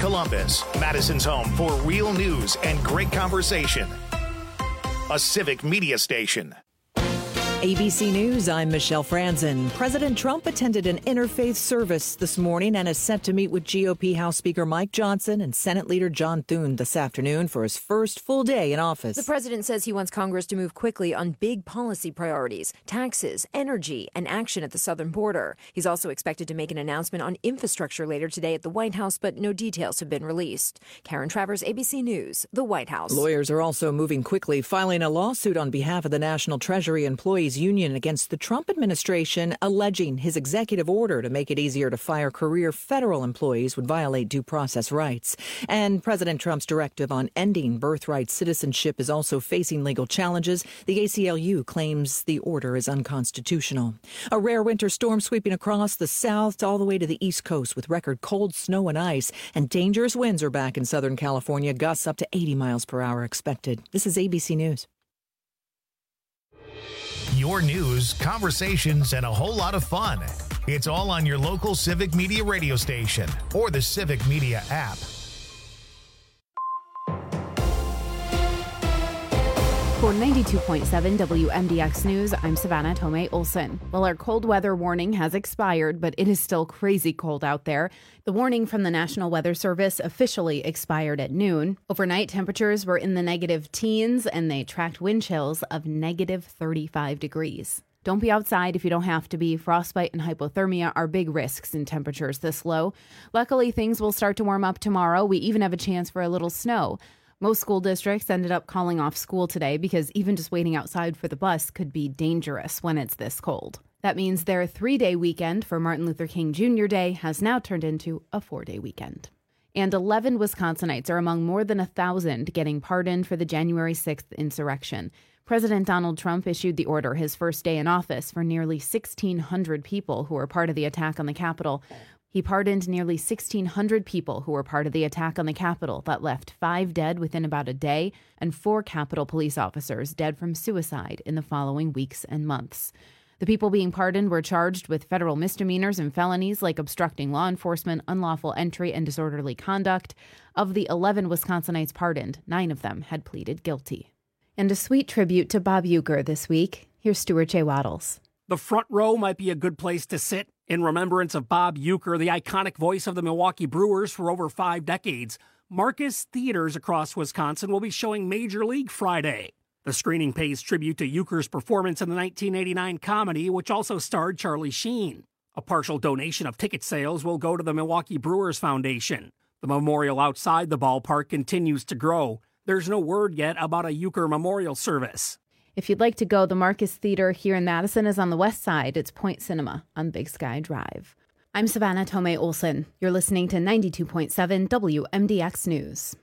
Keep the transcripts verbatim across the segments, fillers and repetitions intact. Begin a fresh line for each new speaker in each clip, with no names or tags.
Columbus, Madison's home for real news and great conversation. A Civic Media station.
A B C News, I'm Michelle Franzen. President Trump attended an interfaith service this morning and is set to meet with G O P House Speaker Mike Johnson and Senate Leader John Thune this afternoon for his first full day in office.
The president says he wants Congress to move quickly on big policy priorities, taxes, energy, and action at the southern border. He's also expected to make an announcement on infrastructure later today at the White House, but no details have been released. Karen Travers, A B C News, the White House.
Lawyers are also moving quickly, filing a lawsuit on behalf of the National Treasury Employees Union against the Trump administration, alleging his executive order to make it easier to fire career federal employees would violate due process rights. And President Trump's directive on ending birthright citizenship is also facing legal challenges. The A C L U claims the order is unconstitutional. A rare winter storm sweeping across the south all the way to the east coast with record cold snow and ice, and dangerous winds are back in Southern California, gusts up to eighty miles per hour expected. This is A B C News.
Your news, conversations, and a whole lot of fun. It's all on your local Civic Media radio station or the Civic Media app.
For ninety-two point seven W M D X News, I'm Savannah Tomei Olson. Well, our cold weather warning has expired, but it is still crazy cold out there. The warning from the National Weather Service officially expired at noon. Overnight, temperatures were in the negative teens, and they tracked wind chills of negative thirty-five degrees. Don't be outside if you don't have to be. Frostbite and hypothermia are big risks in temperatures this low. Luckily, things will start to warm up tomorrow. We even have a chance for a little snow. Most school districts ended up calling off school today because even just waiting outside for the bus could be dangerous when it's this cold. That means their three-day weekend for Martin Luther King Junior Day has now turned into a four-day weekend. And eleven Wisconsinites are among more than one thousand getting pardoned for the January sixth insurrection. President Donald Trump issued the order his first day in office for nearly sixteen hundred people who were part of the attack on the Capitol. He pardoned nearly sixteen hundred people who were part of the attack on the Capitol that left five dead within about a day and four Capitol police officers dead from suicide in the following weeks and months. The people being pardoned were charged with federal misdemeanors and felonies like obstructing law enforcement, unlawful entry, and disorderly conduct. Of the eleven Wisconsinites pardoned, nine of them had pleaded guilty. And a sweet tribute to Bob Uecker this week. Here's Stuart J. Waddles.
The front row might be a good place to sit in remembrance of Bob Uecker, the iconic voice of the Milwaukee Brewers for over five decades. Marcus Theaters across Wisconsin will be showing Major League Friday. The screening pays tribute to Uecker's performance in the nineteen eighty-nine comedy, which also starred Charlie Sheen. A partial donation of ticket sales will go to the Milwaukee Brewers Foundation. The memorial outside the ballpark continues to grow. There's no word yet about a Uecker memorial service.
If you'd like to go, the Marcus Theater here in Madison is on the west side. It's Point Cinema on Big Sky Drive. I'm Savannah Tomei Olson. You're listening to ninety-two point seven W M D X News.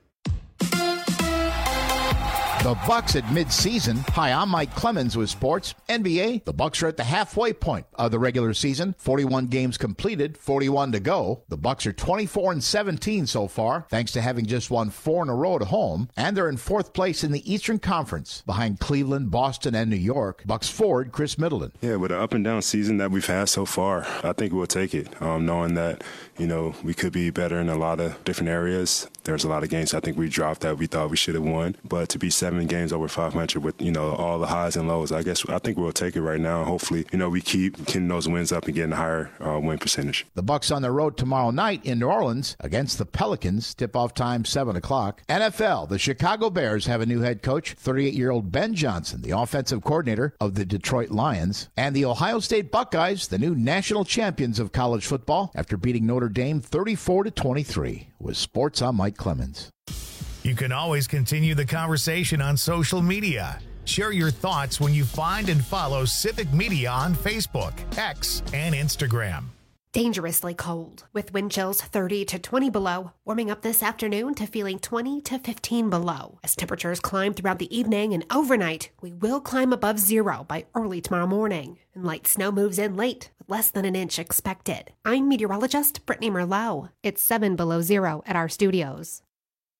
The Bucks at midseason. Hi, I'm Mike Clemens with sports. N B A, the Bucks are at the halfway point of the regular season. forty-one games completed, forty-one to go. The Bucks are twenty-four and seventeen so far, thanks to having just won four in a row at home. And they're in fourth place in the Eastern Conference, behind Cleveland, Boston, and New York. Bucks forward, Chris Middleton.
Yeah, with the up and down season that we've had so far, I think we'll take it, um, knowing that, you know, we could be better in a lot of different areas. There's a lot of games I think we dropped that we thought we should have won. But to be seven games over five hundred with, you know, all the highs and lows, I guess I think we'll take it right now. Hopefully, you know, we keep getting those wins up and getting a higher uh, win percentage.
The Bucks on the road tomorrow night in New Orleans against the Pelicans. Tip-off time, seven o'clock. N F L, the Chicago Bears have a new head coach, thirty-eight-year-old Ben Johnson, the offensive coordinator of the Detroit Lions. And the Ohio State Buckeyes, the new national champions of college football, after beating Notre Dame thirty-four to twenty-three. With sports, I'm Mike Clemens.
You can always continue the conversation on social media. Share your thoughts when you find and follow Civic Media on Facebook, X, and Instagram.
Dangerously cold, with wind chills thirty to twenty below, warming up this afternoon to feeling twenty to fifteen below. As temperatures climb throughout the evening and overnight, we will climb above zero by early tomorrow morning. And light snow moves in late, with less than an inch expected. I'm meteorologist Brittany Merlot. It's seven below zero at our studios.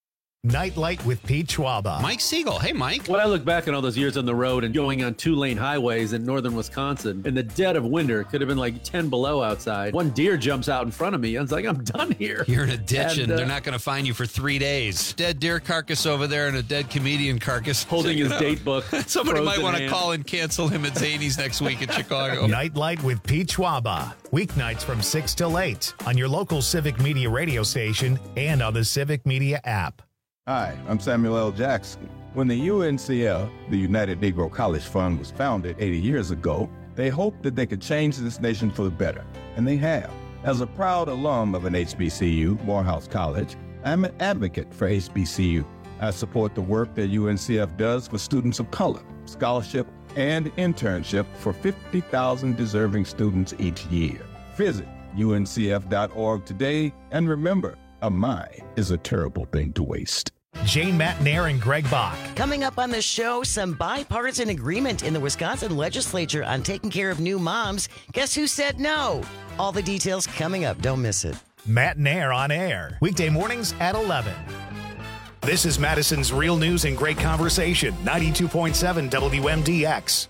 Nightlight with Pete Schwaba.
Mike Siegel. Hey, Mike.
When I look back on all those years on the road and going on two-lane highways in northern Wisconsin, in the dead of winter, it could have been like ten below outside. One deer jumps out in front of me. I was like, I'm done here.
You're in a ditch, and,
and
uh,
they're
not going to find you for three days. Dead deer carcass over there and a dead comedian carcass.
Holding his date book.
Somebody might want to
hand.
call and cancel him at Zany's next week in Chicago.
Nightlight with Pete Schwaba. Weeknights from six till eight on your local Civic Media radio station and on the Civic Media app.
Hi, I'm Samuel L. Jackson. When the U N C F, the United Negro College Fund, was founded eighty years ago, they hoped that they could change this nation for the better, and they have. As a proud alum of an H B C U, Morehouse College, I'm an advocate for H B C U. I support the work that U N C F does for students of color, scholarship, and internship for fifty thousand deserving students each year. Visit U N C F dot org today, and remember, a mind is a terrible thing to waste.
Jane Matnair and Greg Bach.
Coming up on the show, some bipartisan agreement in the Wisconsin legislature on taking care of new moms. Guess who said no? All the details coming up. Don't miss it.
Matnair on air. Weekday mornings at eleven. This is Madison's Real News and Great Conversation, ninety-two point seven W M D X.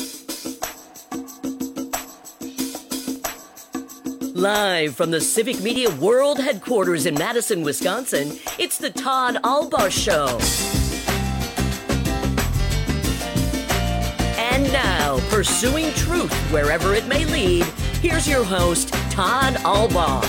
Live from the Civic Media World Headquarters in Madison, Wisconsin, it's the Todd Albaugh Show. And now, pursuing truth wherever it may lead, here's your host, Todd Albaugh.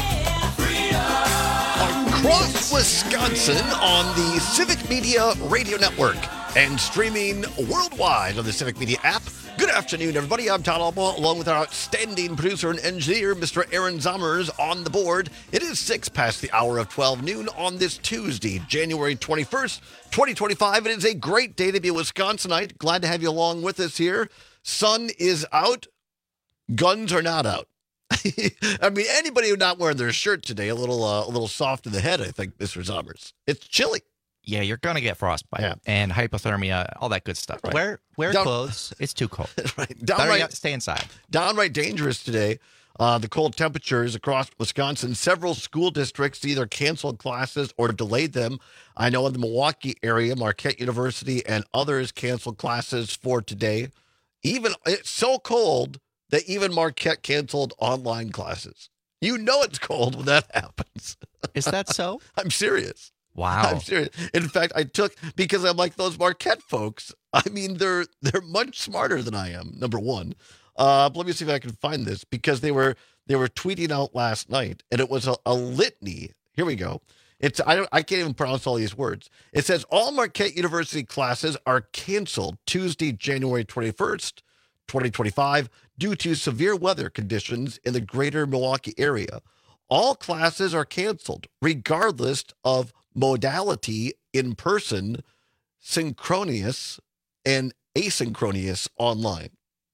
Across Wisconsin on the Civic Media Radio Network and streaming worldwide on the Civic Media app. Good afternoon, everybody. I'm Todd Albaugh, along with our outstanding producer and engineer, Mister Aaron Zommers, on the board. It is six past the hour of twelve noon on this Tuesday, January twenty-first, twenty twenty-five. It is a great day to be a Wisconsinite. Glad to have you along with us here. Sun is out. Guns are not out. I mean, anybody who's not wearing their shirt today, a little uh, a little soft in the head, I think, Mister Zommers. It's chilly.
Yeah, you're going to get frostbite
yeah.
and hypothermia, all that good stuff.
Right.
Wear wear
Down,
clothes. It's too cold.
Right. Downright,
stay inside.
Downright dangerous today. Uh, the cold temperatures across Wisconsin. Several school districts either canceled classes or delayed them. I know in the Milwaukee area, Marquette University and others canceled classes for today. Even it's so cold that even Marquette canceled online classes. You know it's cold when that happens.
Is that so?
I'm serious.
Wow.
I'm serious. In fact, I took, because I'm like those Marquette folks, I mean, they're they're much smarter than I am, number one. Uh, let me see if I can find this, because they were they were tweeting out last night, and it was a, a litany. Here we go. It's I don't I can't even pronounce all these words. It says, all Marquette University classes are canceled Tuesday, January twenty-first, twenty twenty-five, due to severe weather conditions in the greater Milwaukee area. All classes are canceled, regardless of modality, in person, synchronous, and asynchronous online.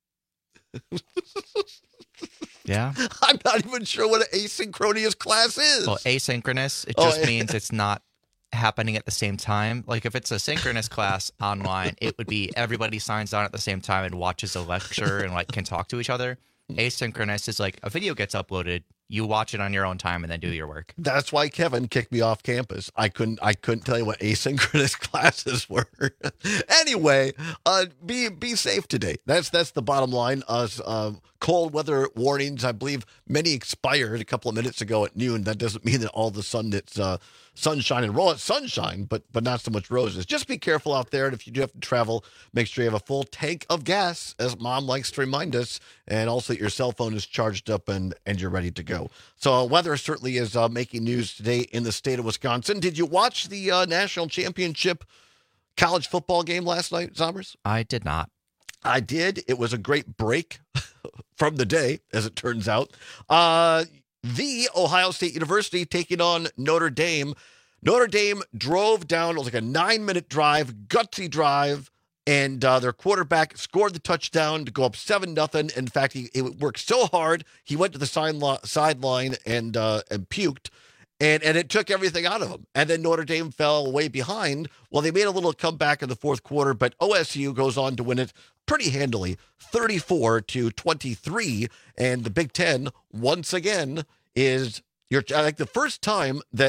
Yeah.
I'm not even sure what an asynchronous class is.
Well, asynchronous, it
Oh,
just
yeah.
means it's not happening at the same time. Like if it's a synchronous class online, it would be everybody signs on at the same time and watches a lecture and like can talk to each other. Asynchronous is like a video gets uploaded, you watch it on your own time and then do your work.
That's why Kevin kicked me off campus. I couldn't I couldn't tell you what asynchronous classes were. Anyway, uh, be be safe today. That's that's the bottom line. Uh, uh, cold weather warnings, I believe many expired a couple of minutes ago at noon. That doesn't mean that all of a sudden it's uh, sunshine and roll. It's sunshine, but but not so much roses. Just be careful out there. And if you do have to travel, make sure you have a full tank of gas, as Mom likes to remind us, and also that your cell phone is charged up and, and you're ready to go. So uh, weather certainly is uh, making news today in the state of Wisconsin. Did you watch the uh, national championship college football game last night, Zommers?
I did not.
I did. It was a great break from the day, as it turns out. Uh, the Ohio State University taking on Notre Dame. Notre Dame drove down. It was like a nine-minute drive, gutsy drive, and uh, their quarterback scored the touchdown to go up seven nothing. In fact, he, he worked so hard, he went to the sideline sideline and uh, and puked, and, and it took everything out of him. And then Notre Dame fell way behind. Well, they made a little comeback in the fourth quarter, but O S U goes on to win it pretty handily, thirty-four to twenty-three. And the Big Ten, once again, is your, like the first time that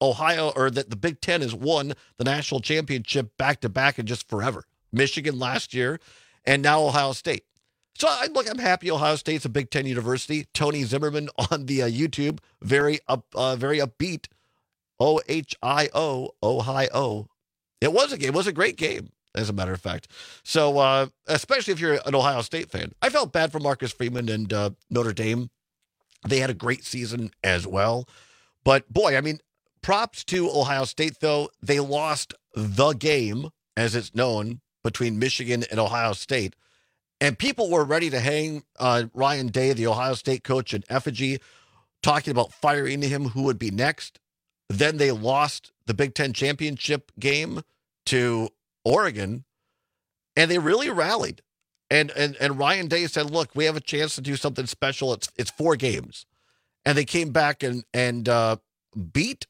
Ohio or that the Big Ten has won the national championship back-to-back and just forever. Michigan last year and now Ohio State. So, I, look, I'm happy Ohio State's a Big Ten university. Tony Zimmerman on the uh, YouTube, very up, uh, very upbeat. O H I O, Ohio. It was a game. It was a great game, as a matter of fact. So, uh, especially if you're an Ohio State fan. I felt bad for Marcus Freeman and uh, Notre Dame. They had a great season as well. But, boy, I mean, props to Ohio State, though. They lost the game, as it's known, between Michigan and Ohio State. And people were ready to hang uh, Ryan Day, the Ohio State coach, in effigy, talking about firing him, who would be next. Then they lost the Big Ten championship game to Oregon, and they really rallied. And and and Ryan Day said, look, we have a chance to do something special. It's it's four games. And they came back and, and uh, beat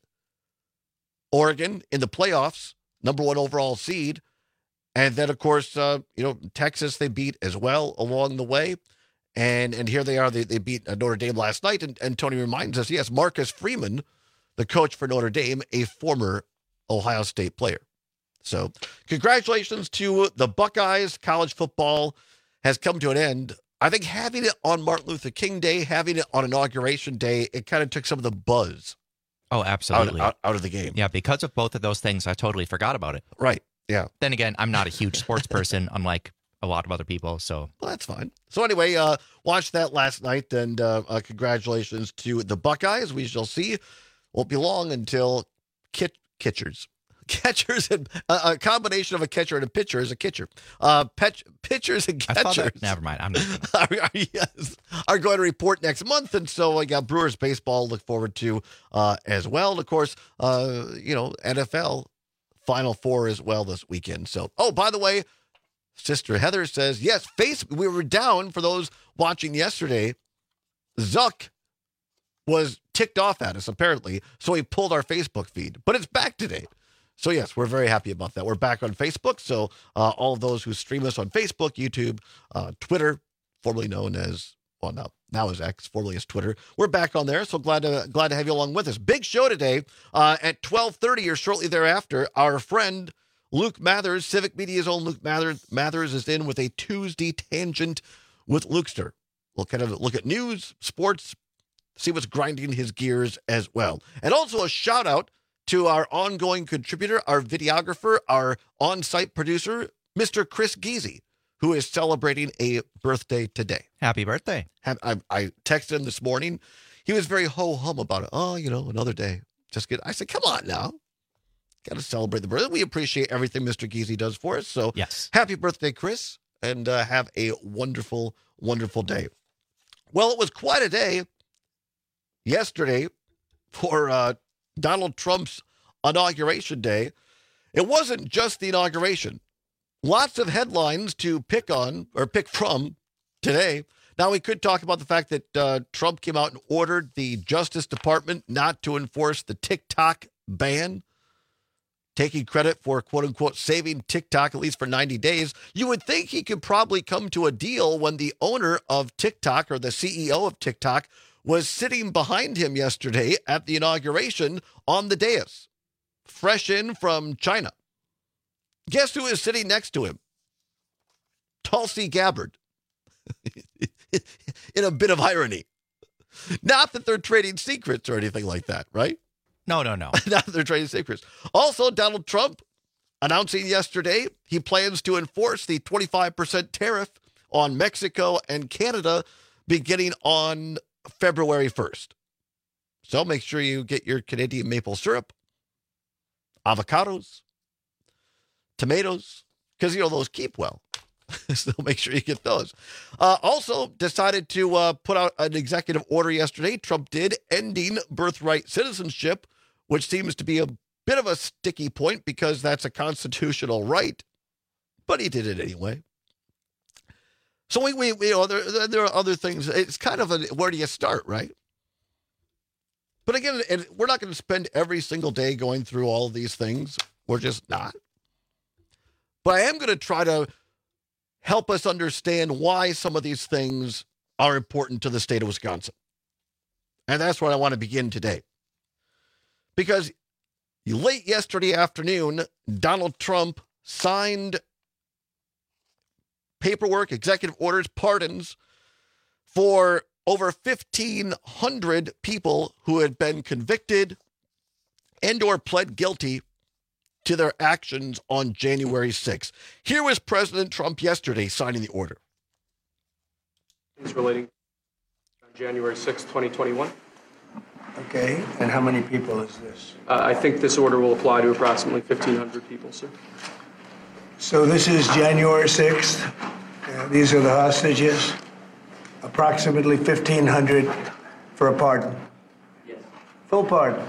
Oregon in the playoffs, number one overall seed. And then, of course, uh, you know, Texas they beat as well along the way. And and here they are. They, they beat Notre Dame last night. And, and Tony reminds us, yes, Marcus Freeman, the coach for Notre Dame, a former Ohio State player. So congratulations to the Buckeyes. College football has come to an end. I think having it on Martin Luther King Day, having it on Inauguration Day, it kind of took some of the buzz.
Oh, absolutely.
Out, out, out of the game.
Yeah, because of both of those things, I totally forgot about it.
Right. Yeah.
Then again, I'm not a huge sports person, unlike a lot of other people. So
well, that's fine. So anyway, uh, watched that last night, and uh, uh, congratulations to the Buckeyes. We shall see. Won't be long until kit- catchers. Catchers and uh, a combination of a catcher and a pitcher is a catcher. Uh, pet- pitchers and catchers.
I thought that, never mind. I'm not.
are, are, yes, are going to report next month, and so I got Brewers baseball to look forward to uh, as well. And of course, uh, you know, N F L Final Four as well this weekend. So, oh, by the way, Sister Heather says yes. Face we were down for those watching yesterday. Zuck was ticked off at us apparently, so he pulled our Facebook feed, but it's back today. So, yes, we're very happy about that. We're back on Facebook. So, uh, all of those who stream us on Facebook, YouTube, uh, Twitter, formerly known as, well, now, now is X, formerly as Twitter. We're back on there. So, glad to glad to have you along with us. Big show today uh, at twelve thirty or shortly thereafter. Our friend Luke Mathers, Civic Media's own Luke Mathers, Mathers is in with a Tuesday Tangent with Lukester. We'll kind of look at news, sports, see what's grinding his gears as well. And also a shout out to our ongoing contributor, our videographer, our on-site producer, Mister Chris Geezy, who is celebrating a birthday today.
Happy birthday.
I, I texted him this morning. He was very ho-hum about it. Oh, you know, another day. Just get. I said, come on now. Got to celebrate the birthday. We appreciate everything Mister Geezy does for us. So
yes,
happy birthday, Chris, and uh, have a wonderful, wonderful day. Well, it was quite a day yesterday for uh, Donald Trump's inauguration day. It wasn't just the inauguration. Lots of headlines to pick on or pick from today. Now, we could talk about the fact that uh, Trump came out and ordered the Justice Department not to enforce the TikTok ban, taking credit for, quote unquote, saving TikTok at least for ninety days. You would think he could probably come to a deal when the owner of TikTok or the C E O of TikTok was sitting behind him yesterday at the inauguration on the dais, fresh in from China. Guess who is sitting next to him? Tulsi Gabbard. In a bit of irony. Not that they're trading secrets or anything like that, right?
No, no, no.
Not that they're trading secrets. Also, Donald Trump announcing yesterday he plans to enforce the twenty-five percent tariff on Mexico and Canada beginning on February first. So make sure you get your Canadian maple syrup, avocados, tomatoes, because, you know, those keep well. So make sure you get those. Uh, also decided to uh, put out an executive order yesterday. Trump did, ending birthright citizenship, which seems to be a bit of a sticky point because that's a constitutional right. But he did it anyway. So we, we, we you know, there, there are other things. It's kind of a, where do you start, right? But again, and we're not going to spend every single day going through all of these things. We're just not. But I am going to try to help us understand why some of these things are important to the state of Wisconsin. And that's where I want to begin today. Because Late yesterday afternoon, Donald Trump signed paperwork, executive orders, pardons for over fifteen hundred people who had been convicted and or pled guilty to their actions on January sixth. Here was President Trump yesterday signing the order.
It's relating on January sixth, twenty twenty-one.
Okay, and how many people is this?
Uh, I think this order will apply to approximately fifteen hundred people, sir.
So this is January sixth. Uh, these are the hostages. Approximately fifteen hundred for a pardon.
Yes.
Full pardon.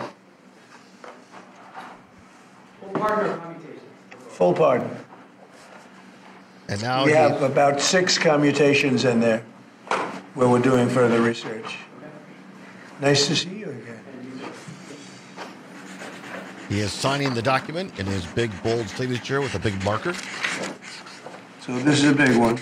Full pardon or commutation?
Full pardon.
And now
we
he...
have about six commutations in there where we're doing further research. Nice to see you again.
He is signing the document in his big, bold signature with a big marker.
So this is a big one.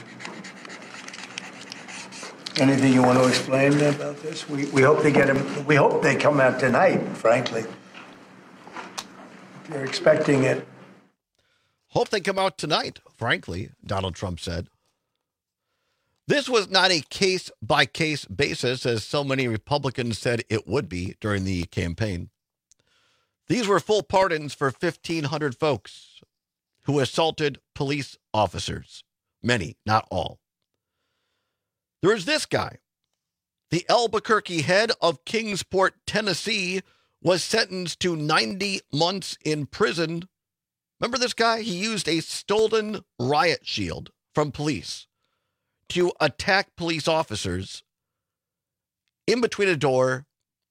Anything you want to explain about this? We, we hope they get them. We hope they come out tonight, frankly. They're expecting it.
Hope they come out tonight, frankly, Donald Trump said. This was not a case-by-case basis, as so many Republicans said it would be during the campaign. These were full pardons for fifteen hundred folks who assaulted police officers. Many, not all. There is this guy. The Albuquerque head of Kingsport, Tennessee, was sentenced to ninety months in prison. Remember this guy? He used a stolen riot shield from police to attack police officers in between a door.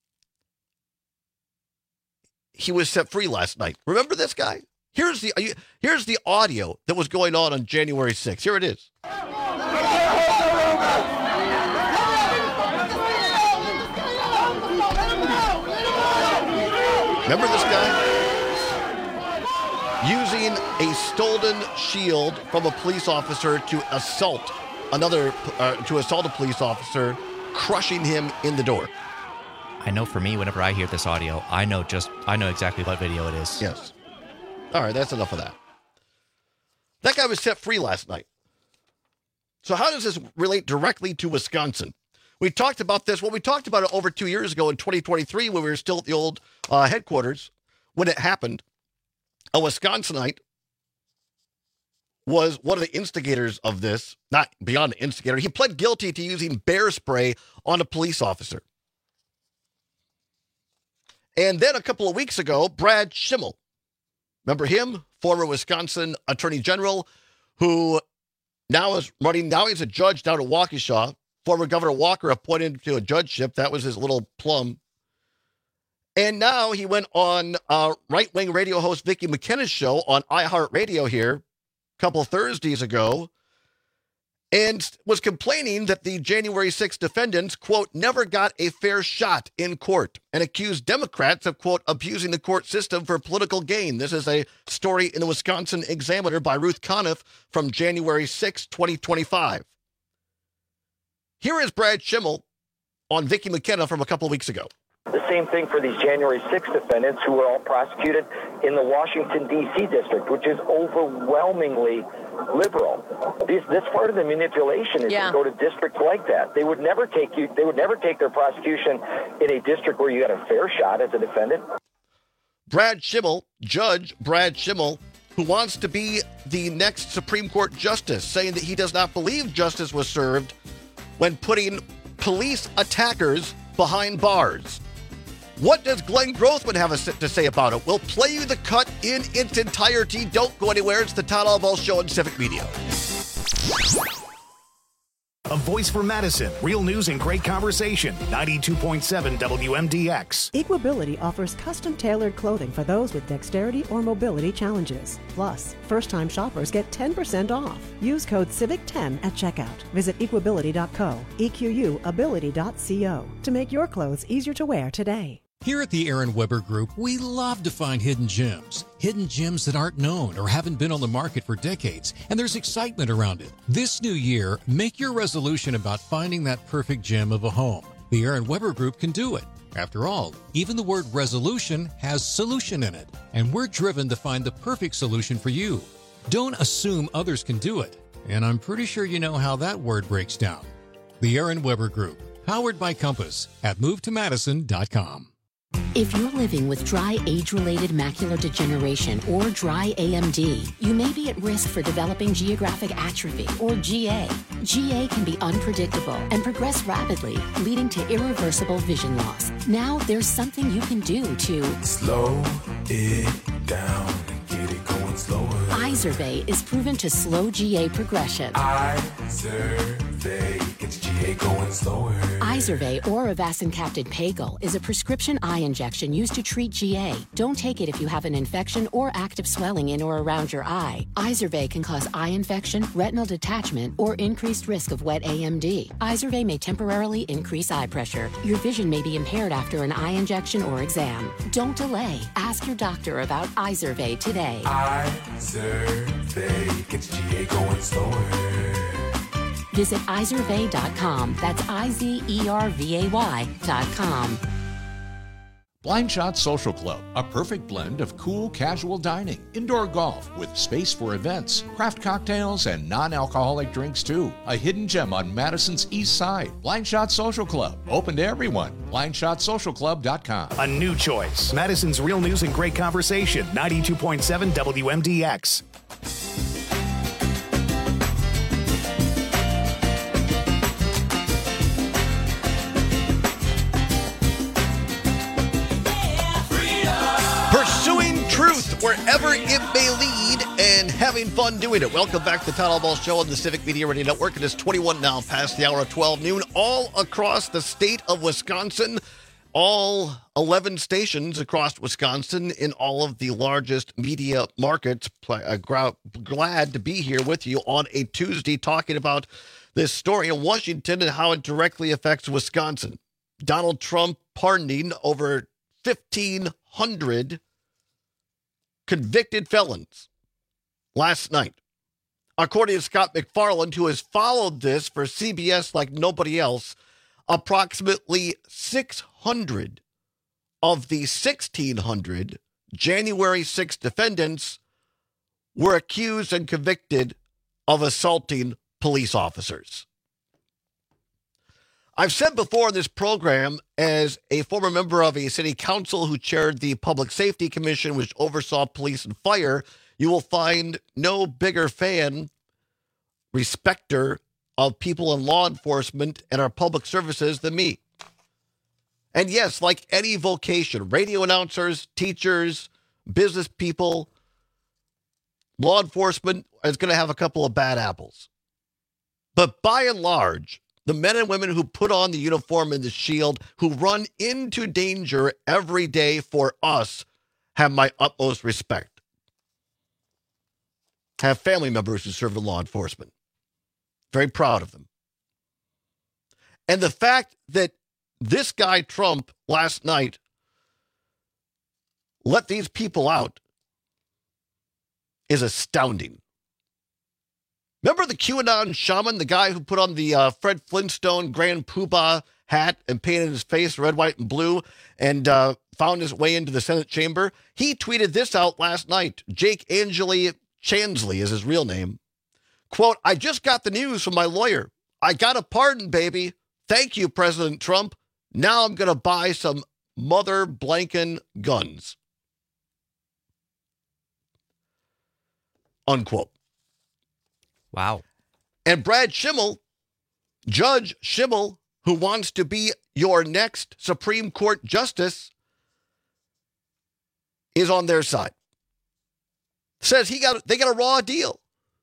He was set free last night. Remember this guy? Here's the here's the audio that was going on on January sixth. Here it is. Remember this guy? Using a stolen shield from a police officer to assault another, uh, to assault a police officer, crushing him in the door.
I know for me, whenever I hear this audio, I know just, I know exactly what video it is.
Yes. All right, that's enough of that. That guy was set free last night. So how does this relate directly to Wisconsin? We talked about this. Well, we talked about it over two years ago in twenty twenty-three when we were still at the old uh, headquarters. When it happened, a Wisconsinite was one of the instigators of this, not beyond the instigator. He pled guilty to using bear spray on a police officer. And then a couple of weeks ago, Brad Schimmel, remember him? Former Wisconsin Attorney General, who now is running, now he's a judge down at Waukesha. Former Governor Walker appointed him to a judgeship. That was his little plum. And now he went on uh, right-wing radio host Vicki McKenna's show on iHeartRadio here a couple Thursdays ago and was complaining that the January sixth defendants, quote, never got a fair shot in court and accused Democrats of, quote, abusing the court system for political gain. This is a story in the Wisconsin Examiner by Ruth Conniff from January sixth, twenty twenty-five. Here is Brad Schimmel on Vicki McKenna from a couple of weeks ago.
The same thing for these January sixth defendants who were all prosecuted in the Washington, D C district, which is overwhelmingly liberal. This, this part of the manipulation is yeah. to go to districts like that. They would never take you. They would never take their prosecution in a district where you got a fair shot as a defendant.
Brad Schimmel, Judge Brad Schimmel, who wants to be the next Supreme Court justice, saying that he does not believe justice was served when putting police attackers behind bars. What does Glenn Grothman have to say about it? We'll play you the cut in its entirety. Don't go anywhere. It's the Todd Alval Show on Civic Media.
A voice for Madison. Real news and great conversation. ninety-two point seven W M D X.
Equability offers custom-tailored clothing for those with dexterity or mobility challenges. Plus, first-time shoppers get ten percent off. Use code civic ten at checkout. Visit equability dot co, E Q U ability dot co to make your clothes easier to wear today.
Here at the Aaron Weber Group, we love to find hidden gems. Hidden gems that aren't known or haven't been on the market for decades, and there's excitement around it. This new year, make your resolution about finding that perfect gem of a home. The Aaron Weber Group can do it. After all, even the word resolution has solution in it, and we're driven to find the perfect solution for you. Don't assume others can do it, and I'm pretty sure you know how that word breaks down. The Aaron Weber Group, powered by Compass at move to madison dot com.
If you're living with dry age-related macular degeneration or dry A M D, you may be at risk for developing geographic atrophy or G A. G A can be unpredictable and progress rapidly, leading to irreversible vision loss. Now there's something you can do to
slow it down and get it going slower.
Izervay is proven to slow G A progression.
Izervay gets G A going slower.
Izervay or avacincaptad pegol is a prescription eye injection used to treat G A. Don't take it if you have an infection or active swelling in or around your eye. Izervay can cause eye infection, retinal detachment, or increased risk of wet A M D. Izervay may temporarily increase eye pressure. Your vision may be impaired after an eye injection or exam. Don't delay. Ask your doctor about Izervay today.
Izervay gets G A going slower.
Visit izervay dot com. That's I Z E R V A Y dot com.
Blind Shot Social Club, a perfect blend of cool, casual dining, indoor golf with space for events, craft cocktails, and non-alcoholic drinks too. A hidden gem on Madison's east side. Blind Shot Social Club, open to everyone. blind shot social club dot com.
A new choice. Madison's Real News and Great Conversation, ninety-two point seven W M D X.
Pursuing truth wherever it may lead and having fun doing it. Welcome back to the Todd Ball Show on the Civic Media Radio Network. It is twenty-one now past the hour of twelve noon all across the state of Wisconsin. All eleven stations across Wisconsin in all of the largest media markets. Glad to be here with you on a Tuesday talking about this story in Washington and how it directly affects Wisconsin. Donald Trump pardoning over fifteen hundred convicted felons last night. According to Scott McFarland, who has followed this for C B S like nobody else, approximately six hundred of the sixteen hundred January sixth defendants were accused and convicted of assaulting police officers. I've said before in this program, as a former member of a city council who chaired the Public Safety Commission, which oversaw police and fire, you will find no bigger fan, respecter of people in law enforcement and our public services than me. And yes, like any vocation, radio announcers, teachers, business people, law enforcement is going to have a couple of bad apples. But by and large, the men and women who put on the uniform and the shield, who run into danger every day for us, have my utmost respect. Have family members who serve in law enforcement. Very proud of them. And the fact that this guy Trump last night let these people out is astounding. Remember the QAnon shaman, the guy who put on the uh, Fred Flintstone Grand Poobah hat and painted his face red, white, and blue and uh, found his way into the Senate chamber? He tweeted this out last night. Jake Angeli Chansley is his real name. Quote, I just got the news from my lawyer. I got a pardon, baby. Thank you, President Trump. Now I'm going to buy some mother blanking guns. Unquote.
Wow.
And Brad Schimmel, Judge Schimmel, who wants to be your next Supreme Court justice, is on their side. Says he got they got a raw deal.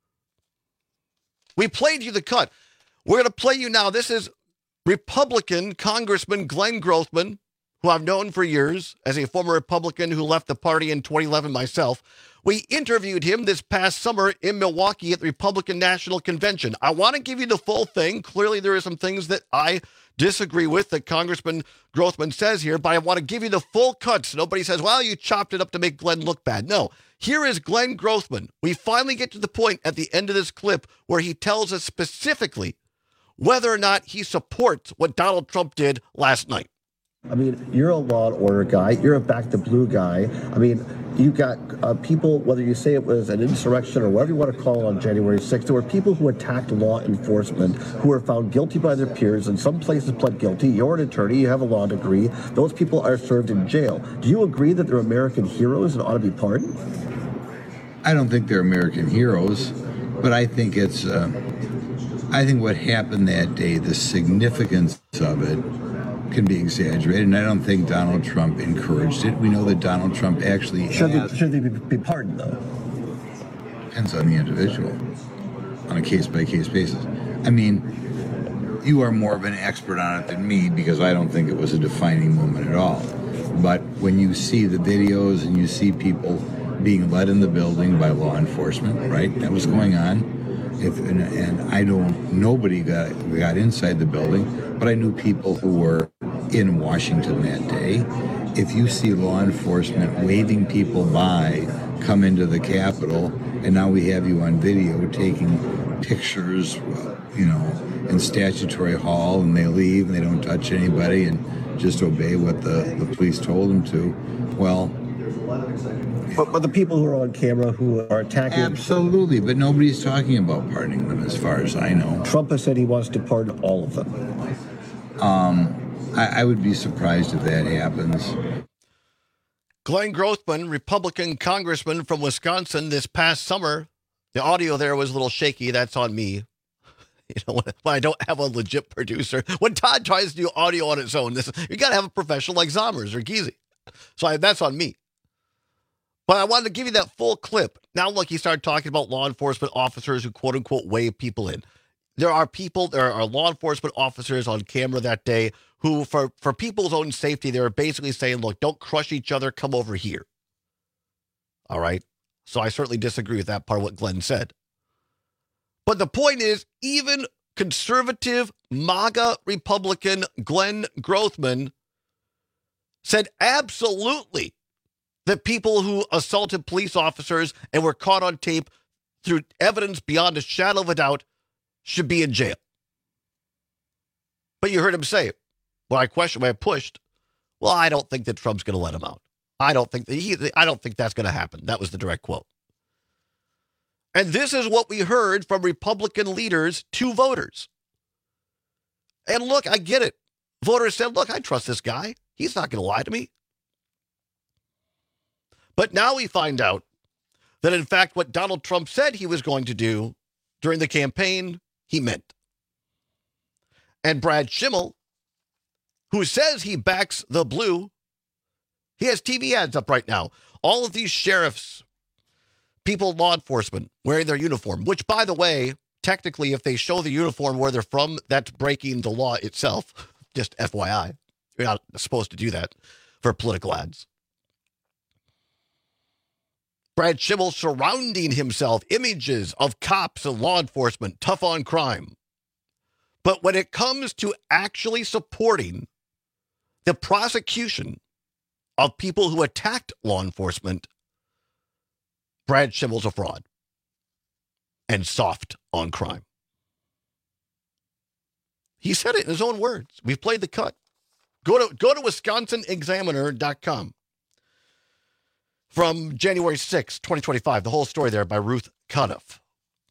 We played you the cut. We're going to play you now. This is Republican Congressman Glenn Grothman, who I've known for years as a former Republican who left the party in twenty eleven myself. We interviewed him this past summer in Milwaukee at the Republican National Convention. I want to give you the full thing. Clearly, there are some things that I disagree with that Congressman Grothman says here, but I want to give you the full cut so nobody says, well, you chopped it up to make Glenn look bad. No, here is Glenn Grothman. We finally get to the point at the end of this clip where he tells us specifically whether or not he supports what Donald Trump did last night.
I mean, you're a law and order guy. You're a back to blue guy. I mean, you got uh, people, whether you say it was an insurrection or whatever you want to call it on January sixth, there were people who attacked law enforcement who were found guilty by their peers. In some places pled guilty. You're an attorney. You have a law degree. Those people are served in jail. Do you agree that they're American heroes and ought to be pardoned?
I don't think they're American heroes, but I think it's, uh, I think what happened that day, the significance of it, can be exaggerated, and I don't think Donald Trump encouraged it. We know that Donald Trump actually
should
has,
they, should they be pardoned, though?
Depends on the individual, on a case-by-case basis. I mean, you are more of an expert on it than me because I don't think it was a defining moment at all. But when you see the videos and you see people being led in the building by law enforcement, right? That was going on. If, and, and I don't, nobody got got inside the building, but I knew people who were in Washington that day. If you see law enforcement waving people by, come into the Capitol, and now we have you on video taking pictures, you know, in Statutory Hall, and they leave and they don't touch anybody and just obey what the, the police told them to, well...
But, but the people who are on camera who are attacking...
Absolutely, but nobody's talking about pardoning them as far as I know.
Trump has said he wants to pardon all of them.
Um, I, I would be surprised if that happens.
Glenn Grothman, Republican congressman from Wisconsin this past summer. The audio there was a little shaky. That's on me. You know, when I don't have a legit producer. When Todd tries to do audio on its own, this, you got to have a professional like Zommers or Geezy. So I, that's on me. But I wanted to give you that full clip. Now, look, he started talking about law enforcement officers who, quote unquote, wave people in. There are people, there are law enforcement officers on camera that day who, for, for people's own safety, they were basically saying, look, don't crush each other. Come over here. All right. So I certainly disagree with that part of what Glenn said. But the point is, even conservative MAGA Republican Glenn Grothman said absolutely that people who assaulted police officers and were caught on tape through evidence beyond a shadow of a doubt should be in jail. But you heard him say it. When I questioned, when I pushed, well, I don't think that Trump's going to let him out. I don't think that he, I don't think that's going to happen. That was the direct quote. And this is what we heard from Republican leaders to voters. And look, I get it. Voters said, look, I trust this guy. He's not going to lie to me. But now we find out that, in fact, what Donald Trump said he was going to do during the campaign, he meant. And Brad Schimmel, who says he backs the blue, he has T V ads up right now. All of these sheriffs, people, law enforcement, wearing their uniform, which, by the way, technically, if they show the uniform where they're from, that's breaking the law itself. Just F Y I. You're not supposed to do that for political ads. Brad Schimmel surrounding himself, images of cops and law enforcement, tough on crime. But when it comes to actually supporting the prosecution of people who attacked law enforcement, Brad Schimmel's a fraud and soft on crime. He said it in his own words. We've played the cut. Go to go to Wisconsin Examiner dot com from January sixth, twenty twenty-five. The whole story there by Ruth Cunoff.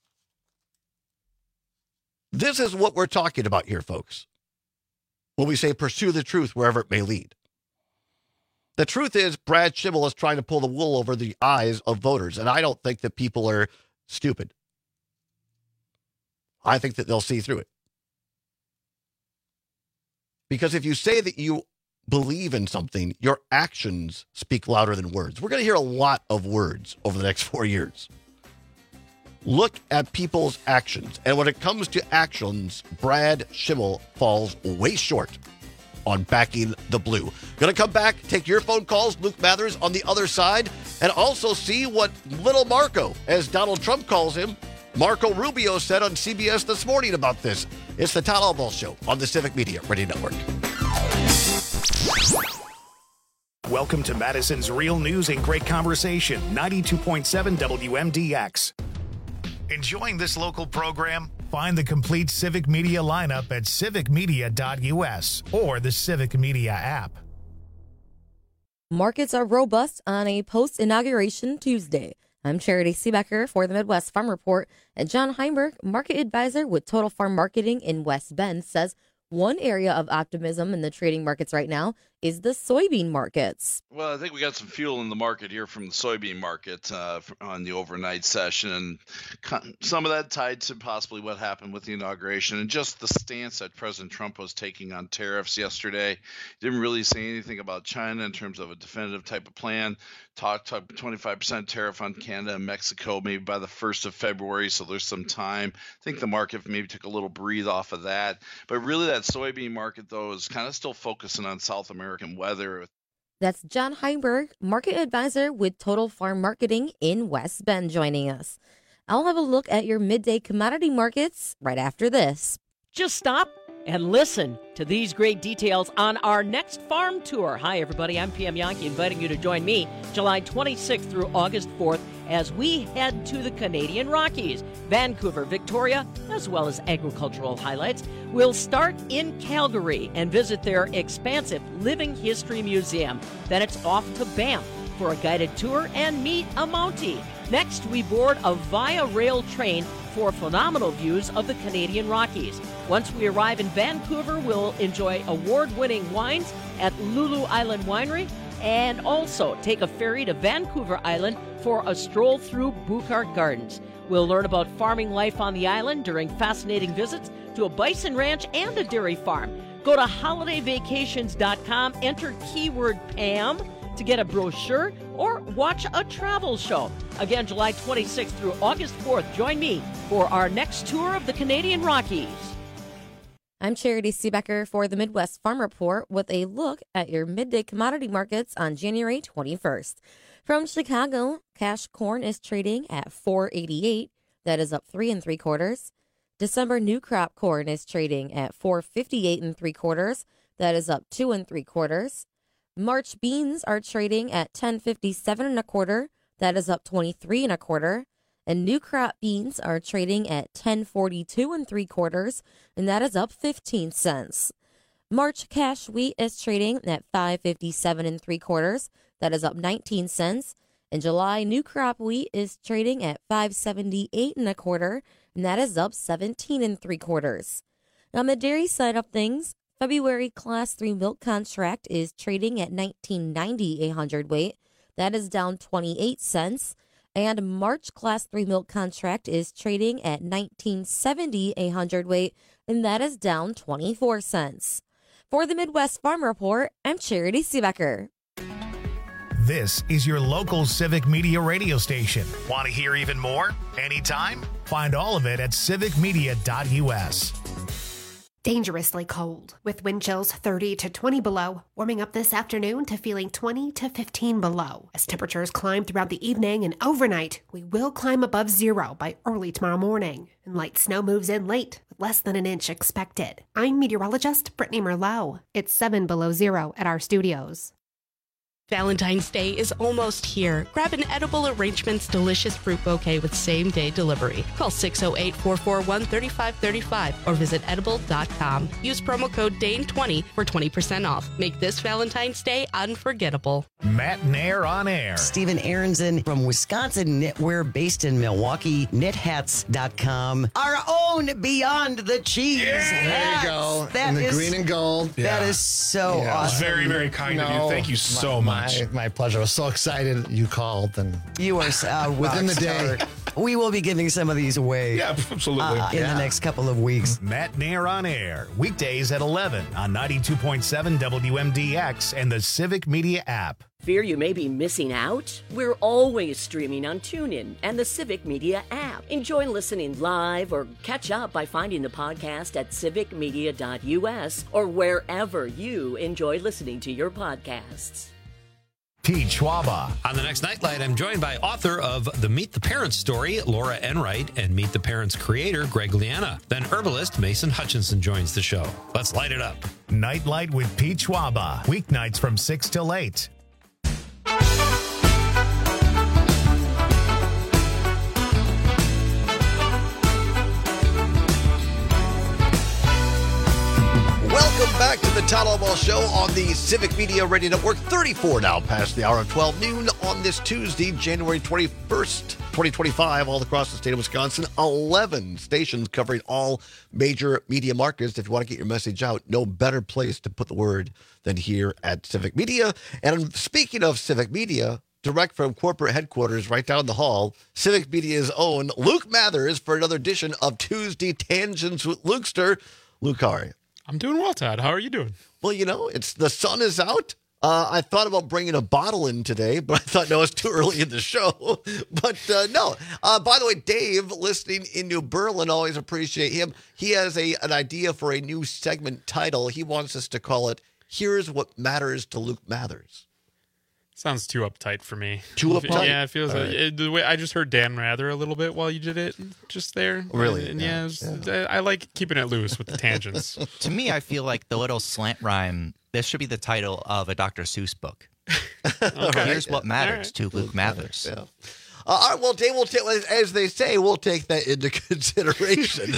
This is what we're talking about here, folks, when we say pursue the truth wherever it may lead. The truth is Brad Schimmel is trying to pull the wool over the eyes of voters, and I don't think that people are stupid. I think that they'll see through it. Because if you say that you believe in something, your actions speak louder than words. We're going to hear a lot of words over the next four years. Look at people's actions. And when it comes to actions, Brad Schimmel falls way short on backing the blue. Going to come back, take your phone calls, Luke Mathers on the other side, and also see what little Marco, as Donald Trump calls him, Marco Rubio said on C B S This Morning about this. It's the Todd Albaugh Show on the Civic Media Radio Network.
Welcome to Madison's Real News and Great Conversation, ninety-two point seven W M D X. Enjoying this local program? Find the complete Civic Media lineup at civic media dot u s or the Civic Media app.
Markets are robust on a post-inauguration Tuesday. I'm Charity Seebecker for the Midwest Farm Report, and John Heinberg, market advisor with Total Farm Marketing in West Bend, says one area of optimism in the trading markets right now is the soybean markets.
Well, I think we got some fuel in the market here from the soybean market uh, on the overnight session, and some of that tied to possibly what happened with the inauguration and just the stance that President Trump was taking on tariffs yesterday. Didn't really say anything about China in terms of a definitive type of plan. Talked twenty-five percent tariff on Canada and Mexico maybe by the first of February, so there's some time. I think the market maybe took a little breathe off of that. But really that soybean market, though, is kind of still focusing on South American weather.
That's John Heinberg, market advisor with Total Farm Marketing in West Bend, joining us. I'll have a look at your midday commodity markets right after this.
Just stop and listen to these great details on our next farm tour. Hi, everybody. I'm P M Yankee, inviting you to join me July twenty-sixth through August fourth as we head to the Canadian Rockies, Vancouver, Victoria, as well as agricultural highlights. We'll start in Calgary and visit their expansive Living History Museum. Then it's off to Banff for a guided tour and meet a Mountie. Next, we board a Via Rail train for phenomenal views of the Canadian Rockies. Once we arrive in Vancouver, we'll enjoy award-winning wines at Lulu Island Winery and also take a ferry to Vancouver Island for a stroll through Buchart Gardens. We'll learn about farming life on the island during fascinating visits to a bison ranch and a dairy farm. Go to holiday vacations dot com, enter keyword Pam to get a brochure or watch a travel show. Again, July twenty-sixth through August fourth, join me for our next tour of the Canadian Rockies.
I'm Charity Seebecker for the Midwest Farm Report with a look at your midday commodity markets on January twenty-first. From Chicago, cash corn is trading at four eighty-eight. That is up three and three quarters. December new crop corn is trading at four fifty-eight and three quarters. That is up two and three quarters. March beans are trading at ten fifty-seven and a quarter. That is up twenty-three and a quarter. And new crop beans are trading at ten forty-two and three quarters, and that is up fifteen cents. March cash wheat is trading at five fifty-seven and three quarters. That is up nineteen cents. And July new crop wheat is trading at five seventy-eight and a quarter, and that is up seventeen and three quarters. On the dairy side of things, February Class three milk contract is trading at nineteen ninety a hundredweight. That is down twenty-eight cents. And March Class three milk contract is trading at nineteen seventy a hundredweight, and that is down twenty-four cents. For the Midwest Farm Report, I'm Charity Seebecker.
This is your local Civic Media radio station. Want to hear even more? Anytime? Find all of it at civic media dot u s.
Dangerously cold, with wind chills thirty to twenty below, warming up this afternoon to feeling twenty to fifteen below. As temperatures climb throughout the evening and overnight, we will climb above zero by early tomorrow morning. And light snow moves in late, with less than an inch expected. I'm meteorologist Brittany Merlot. It's seven below zero at our studios.
Valentine's Day is almost here. Grab an Edible Arrangements delicious fruit bouquet with same-day delivery. Call six oh eight, four four one, three five three five or visit edible dot com. Use promo code D A N E twenty for twenty percent off. Make this Valentine's Day unforgettable.
Matt Nair on air.
Stephen Aronson from Wisconsin Knitwear, based in Milwaukee, knit hats dot com. Our own Beyond the Cheese.
Yeah, there you go. That in the is, green and gold.
That
yeah.
is so
yeah.
awesome.
Very, very kind no, of you. Thank you so
my,
much.
My, my pleasure. I was so excited you called. And
you are uh,
within the day.
We will be giving some of these away.
Yeah, absolutely.
Uh, in
yeah.
the next couple of weeks.
Matt Nair on air. Weekdays at eleven on ninety-two point seven W M D X and the Civic Media app.
Fear you may be missing out? We're always streaming on TuneIn and the Civic Media app. Enjoy listening live or catch up by finding the podcast at civic media dot u s or wherever you enjoy listening to your podcasts.
Pete Schwaba.
On the next Nightlight, I'm joined by author of The Meet the Parents story, Laura Enright, and Meet the Parents creator, Greg Liana. Then herbalist Mason Hutchinson joins the show. Let's light it up.
Nightlight with Pete Schwaba. Weeknights from six till eight.
back to the Todd Albaugh Show on the Civic Media Radio Network. thirty-four now past the hour of twelve noon on this Tuesday, January twenty-first, twenty twenty-five, all across the state of Wisconsin. eleven stations covering all major media markets. If you want to get your message out, no better place to put the word than here at Civic Media. And speaking of Civic Media, direct from corporate headquarters right down the hall, Civic Media's own Luke Mathers for another edition of Tuesday Tangents with Lukester. Luke, how are you?
I'm doing well, Todd. How are you doing?
Well, you know, it's the sun is out. Uh, I thought about bringing a bottle in today, but I thought, no, it's too early in the show. But uh, no. Uh, by the way, Dave, listening in New Berlin, always appreciate him. He has a an idea for a new segment title. He wants us to call it, Here's What Matters to Luke Mathers.
Sounds too uptight for me.
Too uptight?
Yeah, it feels like
right.
it, the way I just heard Dan Rather a little bit while you did it just there.
Really?
And, yeah, yeah, it was, I, I like keeping it loose with the tangents.
To me, I feel like the little slant rhyme, this should be the title of a Doctor Seuss book.
Okay.
Here's what
Yeah.
matters
right.
to Luke Mathers.
Yeah. Uh, all right, well, Dave, we'll ta- as they say, we'll take that into consideration.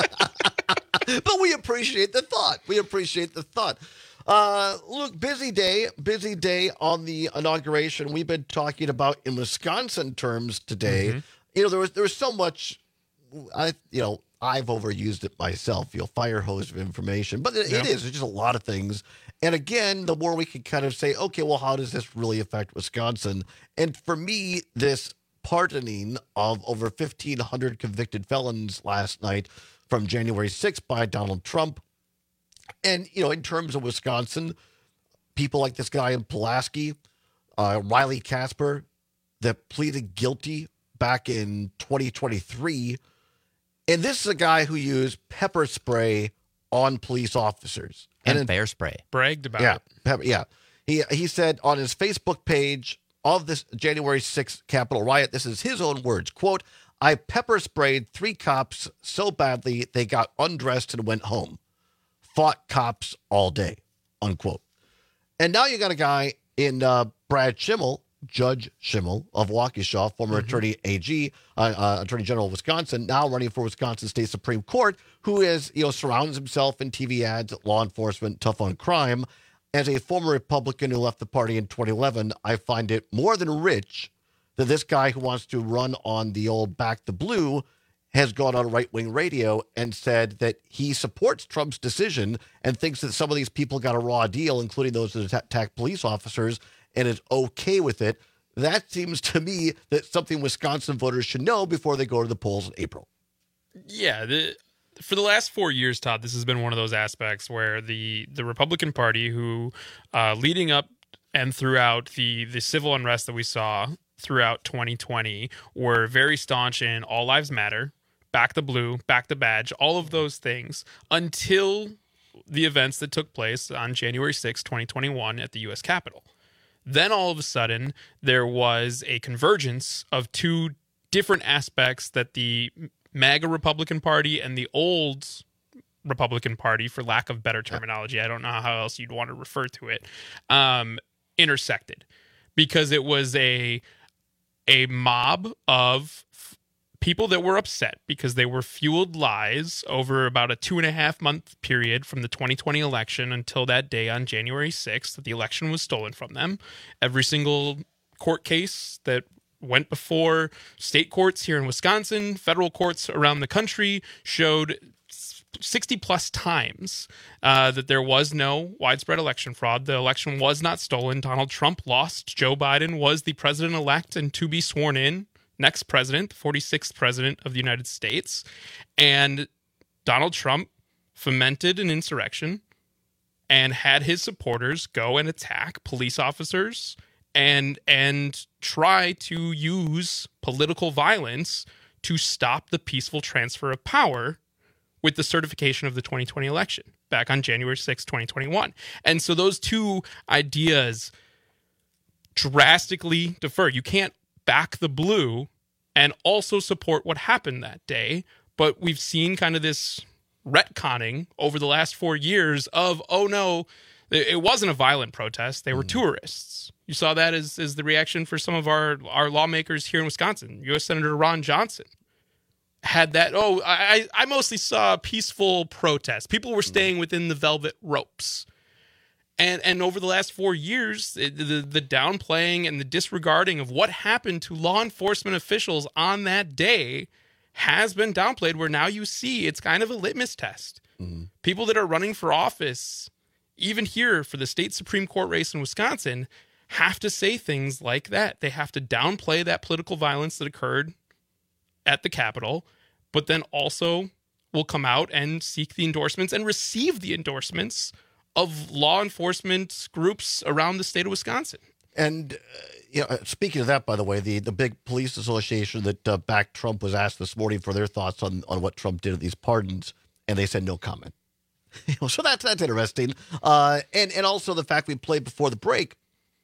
But we appreciate the thought. We appreciate the thought. Uh, Luke, busy day, busy day on the inauguration. We've been talking about in Wisconsin terms today.
Mm-hmm.
You know, there was there was so much. I you know I've overused it myself. You know, fire hose of information, but it,
Yeah.
it is. It's just a lot of things. And again, the more we can kind of say, okay, well, how does this really affect Wisconsin? And for me, this pardoning of over fifteen hundred convicted felons last night from January sixth by Donald Trump. And, you know, in terms of Wisconsin, people like this guy in Pulaski, uh, Riley Casper, that pleaded guilty back in twenty twenty-three. And this is a guy who used pepper spray on police officers.
And,
then-
bear spray.
Bragged about
yeah,
it.
pepper, yeah. He he said on his Facebook page of this January sixth Capitol riot, this is his own words, quote, I pepper sprayed three cops so badly they got undressed and went home. Fought cops all day, unquote. And now you got a guy in uh, Brad Schimmel, Judge Schimmel of Waukesha, former
Mm-hmm.
attorney A G, uh, uh, Attorney General of Wisconsin, now running for Wisconsin State Supreme Court, who is, you know, surrounds himself in T V ads, law enforcement, tough on crime. As a former Republican who left the party in twenty eleven, I find it more than rich that this guy who wants to run on the old Back the Blue has gone on right-wing radio and said that he supports Trump's decision and thinks that some of these people got a raw deal, including those that attacked police officers, and is okay with it. That seems to me that something Wisconsin voters should know before they go to the polls in April.
Yeah, the, for the last four years, Todd, this has been one of those aspects where the, the Republican Party, who uh, leading up and throughout the, the civil unrest that we saw throughout twenty twenty, were very staunch in All Lives Matter, Back the Blue, Back the Badge, all of those things, until the events that took place on January sixth, twenty twenty-one at the U S Capitol. Then all of a sudden, there was a convergence of two different aspects that the MAGA Republican Party and the old Republican Party, for lack of better terminology, I don't know how else you'd want to refer to it, um, intersected. Because it was a a mob of f- people that were upset because they were fueled lies over about a two and a half month period from the twenty twenty election until that day on January sixth that the election was stolen from them. Every single court case that went before state courts here in Wisconsin, federal courts around the country, showed sixty plus times uh, that there was no widespread election fraud. The election was not stolen. Donald Trump lost. Joe Biden was the president-elect and to be sworn in next president, the forty-sixth president of the United States. And Donald Trump fomented an insurrection and had his supporters go and attack police officers and and try to use political violence to stop the peaceful transfer of power with the certification of the twenty twenty election back on January sixth, twenty twenty-one. And so those two ideas drastically differ. You can't back the blue and also support what happened that day. But we've seen kind of this retconning over the last four years of, oh no, it wasn't a violent protest. They were tourists. You saw that as, as the reaction for some of our, our lawmakers here in Wisconsin. U S Senator Ron Johnson had that. Oh, I I mostly saw peaceful protests. People were staying within the velvet ropes. And and over the last four years, the, the the downplaying and the disregarding of what happened to law enforcement officials on that day has been downplayed, where now you see it's kind of a litmus test. Mm-hmm. People that are running for office, even here for the state Supreme Court race in Wisconsin, have to say things like that. They have to downplay that political violence that occurred at the Capitol, but then also will come out and seek the endorsements and receive the endorsements of law enforcement groups around the state of Wisconsin.
And, uh, you know, speaking of that, by the way, the, the big police association that uh, backed Trump was asked this morning for their thoughts on, on what Trump did at these pardons, and they said no comment. So that's, that's interesting. Uh, and, and also the fact we played before the break,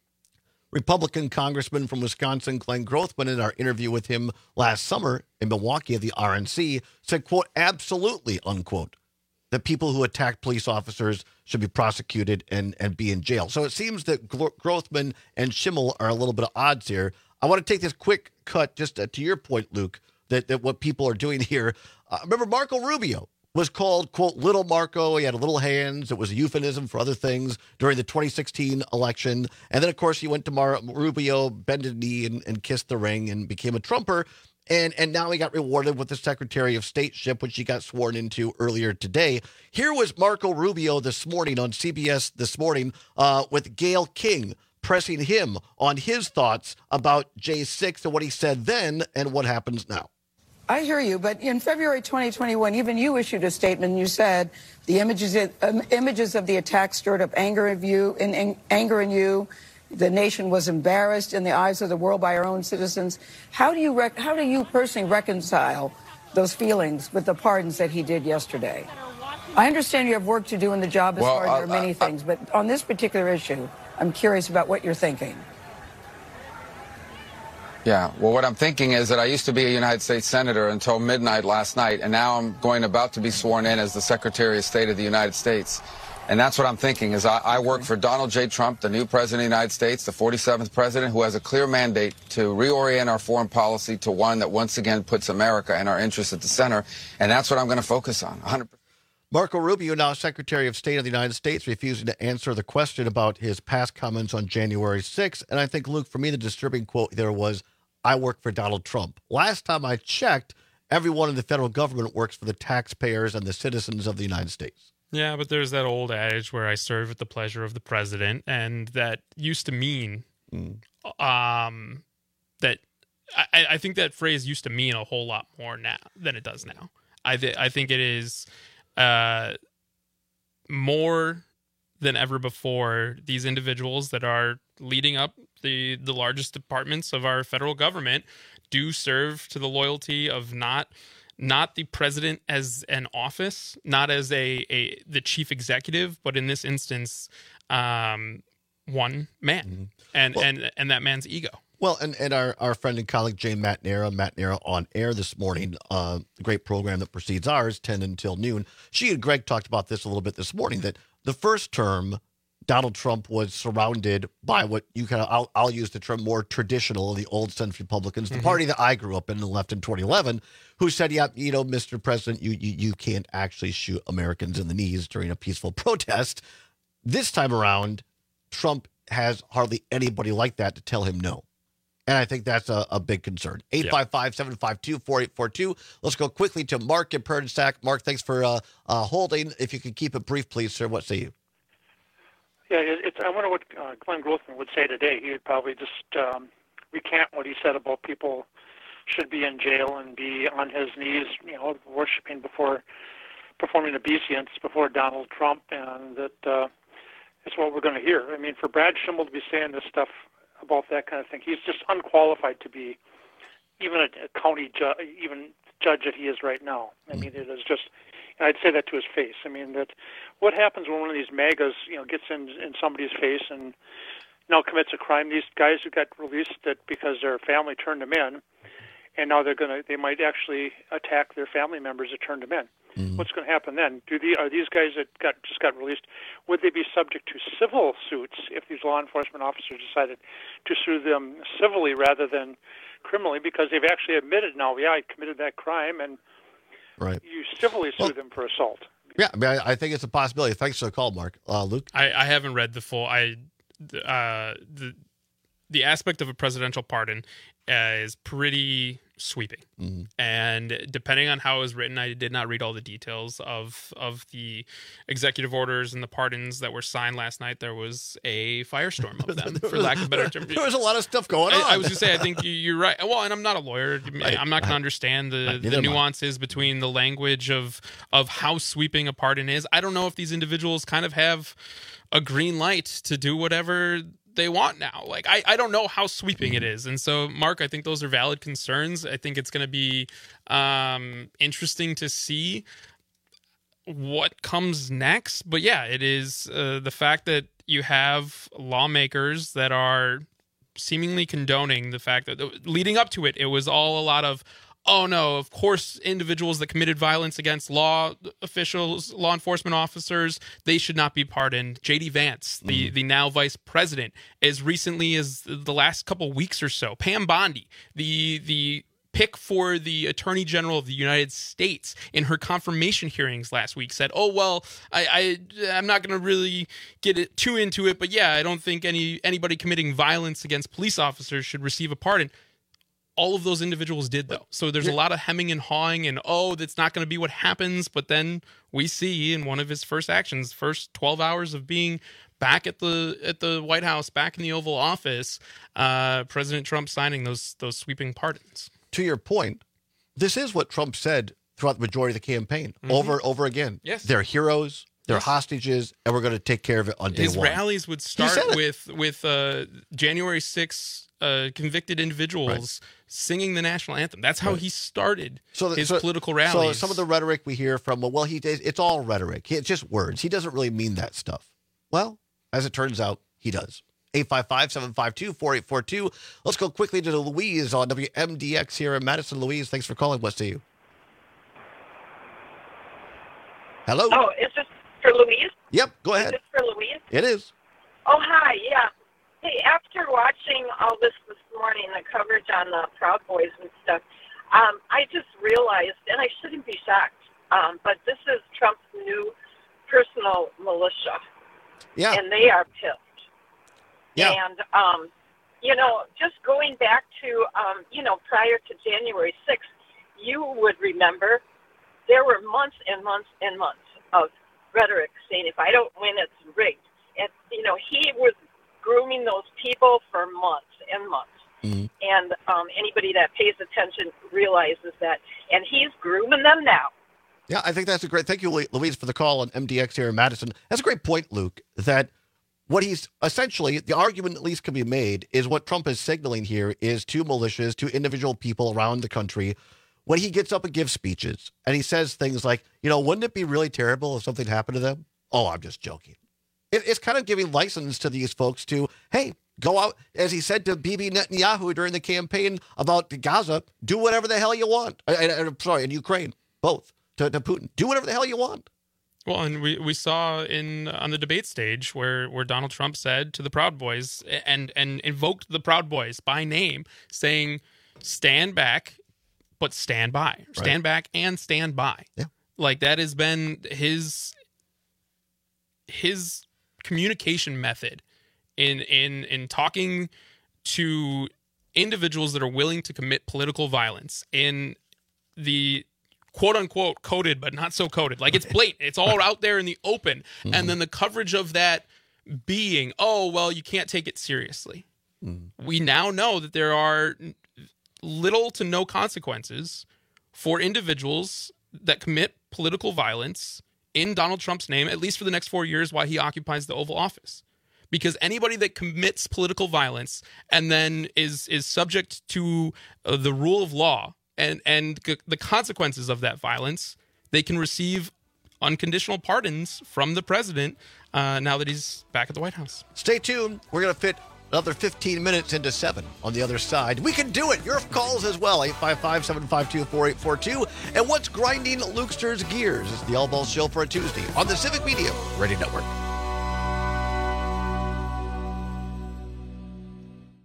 Republican Congressman from Wisconsin, Glenn Grothman, in our interview with him last summer in Milwaukee at the R N C, said, quote, absolutely, unquote, that people who attack police officers should be prosecuted and, and be in jail. So it seems that Grothman and Schimmel are a little bit of odds here. I want to take this quick cut just uh, to your point, Luke, that, that what people are doing here. Uh, remember, Marco Rubio was called, quote, Little Marco. He had little hands. It was a euphemism for other things during the twenty sixteen election. And then, of course, he went to Mar- Rubio, bended knee, and, and kissed the ring and became a Trumper. And and now he got rewarded with the Secretary of Stateship, which he got sworn into earlier today. Here was Marco Rubio this morning on C B S This Morning uh, with Gayle King, pressing him on his thoughts about J six and what he said then and what happens now.
I hear you, but in February twenty twenty-one, even you issued a statement and you said the images um, images of the attack stirred up anger in you, in, in, anger in you. The nation was embarrassed in the eyes of the world by our own citizens. How do you rec- how do you personally reconcile those feelings with the pardons that he did yesterday? I understand you have work to do in the job as
well,
far as there are many
I, I,
things, but on this particular issue, I'm curious about what you're thinking.
Yeah, well, what I'm thinking is that I used to be a United States Senator until midnight last night, and now I'm going about to be sworn in as the Secretary of State of the United States. And that's what I'm thinking, is I, I work for Donald J. Trump, the new President of the United States, the forty-seventh President, who has a clear mandate to reorient our foreign policy to one that once again puts America and our interests at the center. And that's what I'm going to focus on, one hundred percent.
Marco Rubio, now Secretary of State of the United States, refusing to answer the question about his past comments on January sixth. And I think, Luke, for me, the disturbing quote there was, I work for Donald Trump. Last time I checked, everyone in the federal government works for the taxpayers and the citizens of the United States.
Yeah, but there's that old adage where I serve at the pleasure of the president, and that used to mean mm. um, that I, I think that phrase used to mean a whole lot more now than it does now. I th- I think it is uh, more than ever before. These individuals that are leading up the the largest departments of our federal government do serve to the loyalty of not. Not the president as an office, not as a, a the chief executive, but in this instance, um, one man, mm-hmm. and well, and and that man's ego.
Well, and, and our, our friend and colleague Jane Matnera, Matnera on Air this morning, uh, the great program that precedes ours, ten until noon. She and Greg talked about this a little bit this morning. That the first term, Donald Trump was surrounded by what you kind of, I'll, I'll use the term more traditional, the old Senate Republicans, the mm-hmm. party that I grew up in and left in twenty eleven, who said, yeah, you know, Mister President, you, you, you can't actually shoot Americans in the knees during a peaceful protest. This time around, Trump has hardly anybody like that to tell him no. And I think that's a, a big concern. eight five five, seven five two, four eight four two. Let's go quickly to Mark in Perdensack. Mark, thanks for uh, uh, holding. If you could keep it brief, please, sir. What say you?
Yeah, it's, I wonder what uh, Glenn Grothman would say today. He would probably just um, recant what he said about people should be in jail and be on his knees, you know, worshiping before, performing obeisance before Donald Trump, and that uh, it's what we're going to hear. I mean, for Brad Schimmel to be saying this stuff about that kind of thing, he's just unqualified to be even a, a county ju- even judge that he is right now. I mean, it is just. And I'd say that to his face. I mean, that what happens when one of these MAGAs, you know, gets in in somebody's face and now commits a crime? These guys who got released that because their family turned them in, and now they're gonna, they might actually attack their family members that turned them in. Mm-hmm. What's going to happen then? Do the are these guys that got just got released? Would they be subject to civil suits if these law enforcement officers decided to sue them civilly rather than criminally because they've actually admitted now, yeah, I committed that crime, and
right.
you civilly sue
well,
them for assault.
Yeah, I mean, I, I think it's a possibility. Thanks for the call, Mark. Uh, Luke?
I, I haven't read the full. I uh, the the aspect of a presidential pardon uh, is pretty sweeping,
mm-hmm.
and depending on how it was written, I did not read all the details of of the executive orders and the pardons that were signed last night. There was a firestorm of them, for lack of a better term.
There was a lot of stuff going on.
I, I was going to say, I think you're right. Well, and I'm not a lawyer. Right. I'm not going to understand the,
Right.
the nuances between the language of of how sweeping a pardon is. I don't know if these individuals kind of have a green light to do whatever they want now. Like, I, I don't know how sweeping it is. And so, Mark, I think those are valid concerns. I think it's going to be um, interesting to see what comes next. But yeah, it is uh, the fact that you have lawmakers that are seemingly condoning the fact that leading up to it, it was all a lot of, oh no, of course, individuals that committed violence against law officials, law enforcement officers, they should not be pardoned. J D Vance, the, mm. the now vice president, as recently as the last couple weeks or so, Pam Bondi, the the pick for the Attorney General of the United States, in her confirmation hearings last week, said, oh, well, I, I, I'm not going to really get it too into it, but yeah, I don't think any anybody committing violence against police officers should receive a pardon. All of those individuals did, though. So there's a lot of hemming and hawing and, oh, that's not going to be what happens. But then we see in one of his first actions, first twelve hours of being back at the at the White House, back in the Oval Office, uh, President Trump signing those those sweeping pardons.
To your point, this is what Trump said throughout the majority of the campaign, mm-hmm. over and over again.
Yes.
They're heroes. They're
yes.
hostages, and we're going to take care of it on day
His
one.
His rallies would start with with uh, January sixth uh, convicted individuals right. singing the national anthem. That's how right. he started so the, his so, political rallies.
So some of the rhetoric we hear from, well, he it's all rhetoric. It's just words. He doesn't really mean that stuff. Well, as it turns out, he does. eight five five, seven five two, four eight four two. Let's go quickly to Louise on W M D X here in Madison. Louise, thanks for calling. What say you? Hello?
Oh, is this for Louise?
Yep, go ahead.
Is this for Louise?
It is.
Oh, hi, yeah. Hey, after watching all this this morning, the coverage on the Proud Boys and stuff, um, I just realized, and I shouldn't be shocked, um, but this is Trump's new personal militia.
Yeah.
And they are pissed.
Yeah.
And, um, you know, just going back to, um, you know, prior to January sixth, you would remember there were months and months and months of rhetoric saying, if I don't win, it's rigged. And, you know, he was grooming those people for months and months.
Mm-hmm.
And um, anybody that pays attention realizes that. And he's grooming them now.
Yeah, I think that's a great, thank you, Louise, for the call on M D X here in Madison. That's a great point, Luke, that what he's essentially, the argument at least can be made, is what Trump is signaling here is to militias, to individual people around the country, when he gets up and gives speeches and he says things like, you know, wouldn't it be really terrible if something happened to them? Oh, I'm just joking. It, it's kind of giving license to these folks to, hey, go out, as he said to Bibi Netanyahu during the campaign about Gaza, do whatever the hell you want. I, I, I'm sorry, in Ukraine, both, to, to Putin. Do whatever the hell you want.
Well, and we, we saw in on the debate stage where, where Donald Trump said to the Proud Boys and, and invoked the Proud Boys by name, saying, stand back, but stand by. Stand right. back and stand by.
Yeah.
Like, that has been his his communication method in in in talking to individuals that are willing to commit political violence in the quote unquote coded, but not so coded. Like, it's blatant. It's all out there in the open. Mm-hmm. And then the coverage of that being, oh, well, you can't take it seriously. Mm-hmm. We now know that there are little to no consequences for individuals that commit political violence in Donald Trump's name, at least for the next four years while he occupies the Oval Office. Because anybody that commits political violence and then is is subject to uh, the rule of law and, and c- the consequences of that violence, they can receive unconditional pardons from the president uh, now that he's back at the White House.
Stay tuned. We're going to fit another fifteen minutes into seven on the other side. We can do it. Your calls as well. eight five five, seven five two, four eight four two. And what's grinding Lukester's gears? It's the All Ball Show for a Tuesday on the Civic Media Radio Network.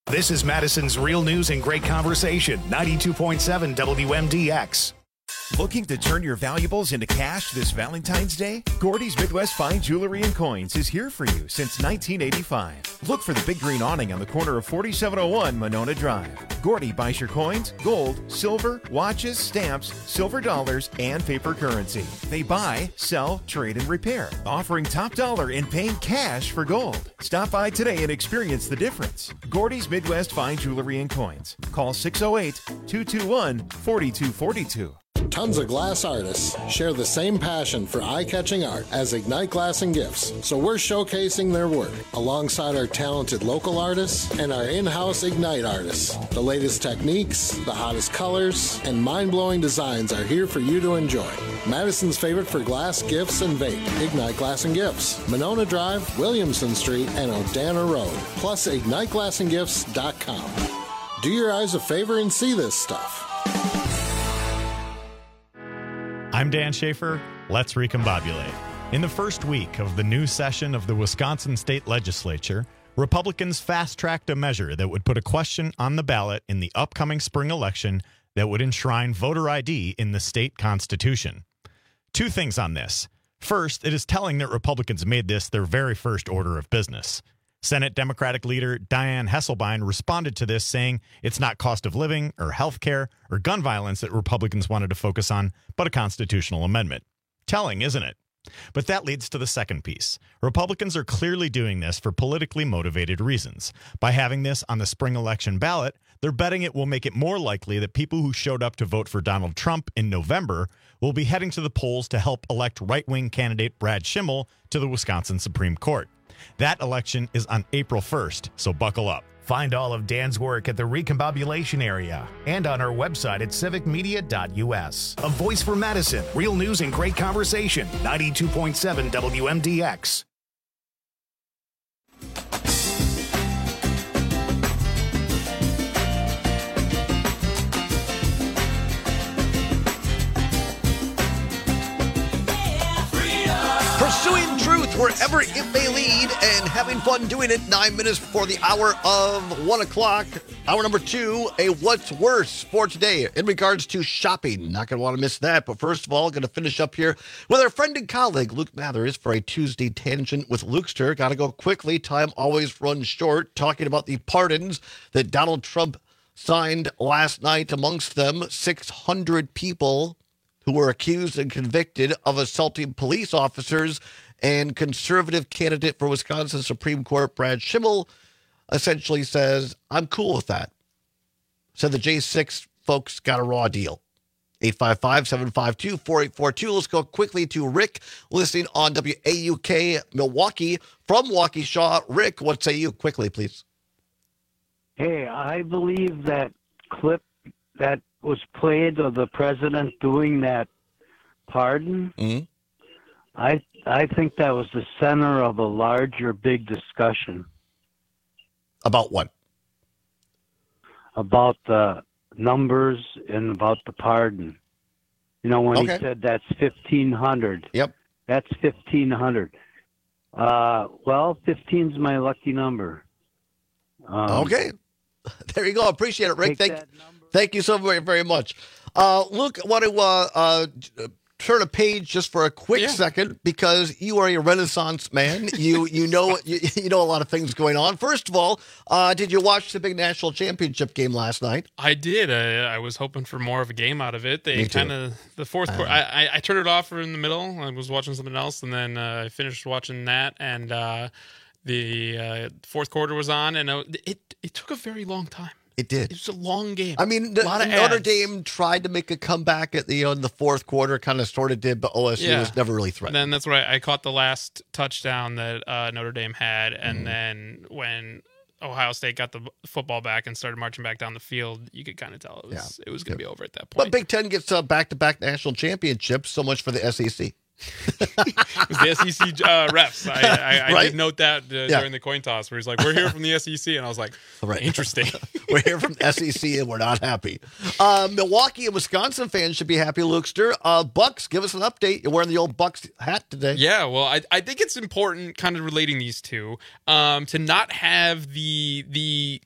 This is Madison's Real News and Great Conversation, ninety-two point seven W M D X.
Looking to turn your valuables into cash this Valentine's Day? Gordy's Midwest Fine Jewelry and Coins is here for you since nineteen eighty-five. Look for the big green awning on the corner of forty-seven oh one Monona Drive. Gordy buys your coins, gold, silver, watches, stamps, silver dollars, and paper currency. They buy, sell, trade, and repair, offering top dollar and paying cash for gold. Stop by today and experience the difference. Gordy's Midwest Fine Jewelry and Coins. Call six oh eight, two two one, four two four two.
Tons of glass artists share the same passion for eye-catching art as Ignite Glass and Gifts, so we're showcasing their work alongside our talented local artists and our in-house Ignite artists. The latest techniques, the hottest colors, and mind-blowing designs are here for you to enjoy. Madison's favorite for glass, gifts, and vape, Ignite Glass and Gifts, Monona Drive, Williamson Street, and O'Dana Road, plus ignite glass and gifts dot com. Do your eyes a favor and see this stuff.
I'm Dan Schaefer. Let's recombobulate. In the first week of the new session of the Wisconsin State Legislature, Republicans fast-tracked a measure that would put a question on the ballot in the upcoming spring election that would enshrine voter I D in the state constitution. Two things on this. First, it is telling that Republicans made this their very first order of business. Senate Democratic leader Dianne Hesselbein responded to this, saying it's not cost of living or health care or gun violence that Republicans wanted to focus on, but a constitutional amendment. Telling, isn't it? But that leads to the second piece. Republicans are clearly doing this for politically motivated reasons. By having this on the spring election ballot, they're betting it will make it more likely that people who showed up to vote for Donald Trump in November will be heading to the polls to help elect right-wing candidate Brad Schimmel to the Wisconsin Supreme Court. That election is on April first, so buckle up.
Find all of Dan's work at the Recombobulation area and on our website at civic media dot u s. A voice for Madison, real news and great conversation, ninety-two point seven W M D X.
Pursuing truth wherever it may lead and having fun doing it. Nine minutes before the hour of one o'clock. Hour number two, a What's Worse for today in regards to shopping. Not going to want to miss that. But first of all, going to finish up here with our friend and colleague, Luke Mathers, for a Tuesday Tangent with Lukester. Got to go quickly. Time always runs short. Talking about the pardons that Donald Trump signed last night. Amongst them, six hundred people who were accused and convicted of assaulting police officers, and conservative candidate for Wisconsin Supreme Court Brad Schimmel essentially says, I'm cool with that. So the J six folks got a raw deal. eight five five, seven five two, four eight four two. Let's go quickly to Rick, listening on W A U K Milwaukee from Waukesha. Rick, what say you? Quickly, please.
Hey, I believe that clip that was played of the president doing that pardon.
Mm-hmm.
I I think that was the center of a larger big discussion.
About what?
About the numbers and about the pardon. You know, when
Okay.
he said that's fifteen hundred.
Yep.
That's fifteen hundred. Uh, well, fifteen's my lucky number. Um,
Okay. There you go. Appreciate it, Rick.
Take
Thank, thank you so very, very much. Uh, Luke, I want to uh, uh, turn a page just for a quick second, because you are a Renaissance man. You you know you, you know a lot of things going on. First of all, uh, did you watch the big national championship game last night?
I did. I, I was hoping for more of a game out of it. They
Me too.
kind of the fourth quarter. I, I I turned it off in the middle. I was watching something else, and then uh, I finished watching that, and uh, the uh, fourth quarter was on, and uh, it it took a very long time.
It did.
It was a long game.
I mean,
a lot of
Notre
ads.
Dame tried to make a comeback at the you know, in the fourth quarter, kind of sort of did, but O S U
Yeah.
was never really
And
threatened.
then that's right. I caught the last touchdown that uh, Notre Dame had,
Mm-hmm.
and then when Ohio State got the football back and started marching back down the field, you could kind of tell it was it was going to be over at that point.
But Big Ten gets uh, back-to-back national championships. So much for the S E C.
It was the S E C uh, refs. I, I, I
Right?
did note that uh,
Yeah.
during the coin toss, where he's like, "We're here from the S E C," and I was like,
Right.
"Interesting."
We're here from S E C and we're not happy. Uh, Milwaukee and Wisconsin fans should be happy, Lukester. Uh, Bucks, give us an update. You're wearing the old Bucks hat today.
Yeah, well, I, I think it's important, kind of relating these two, um, to not have the the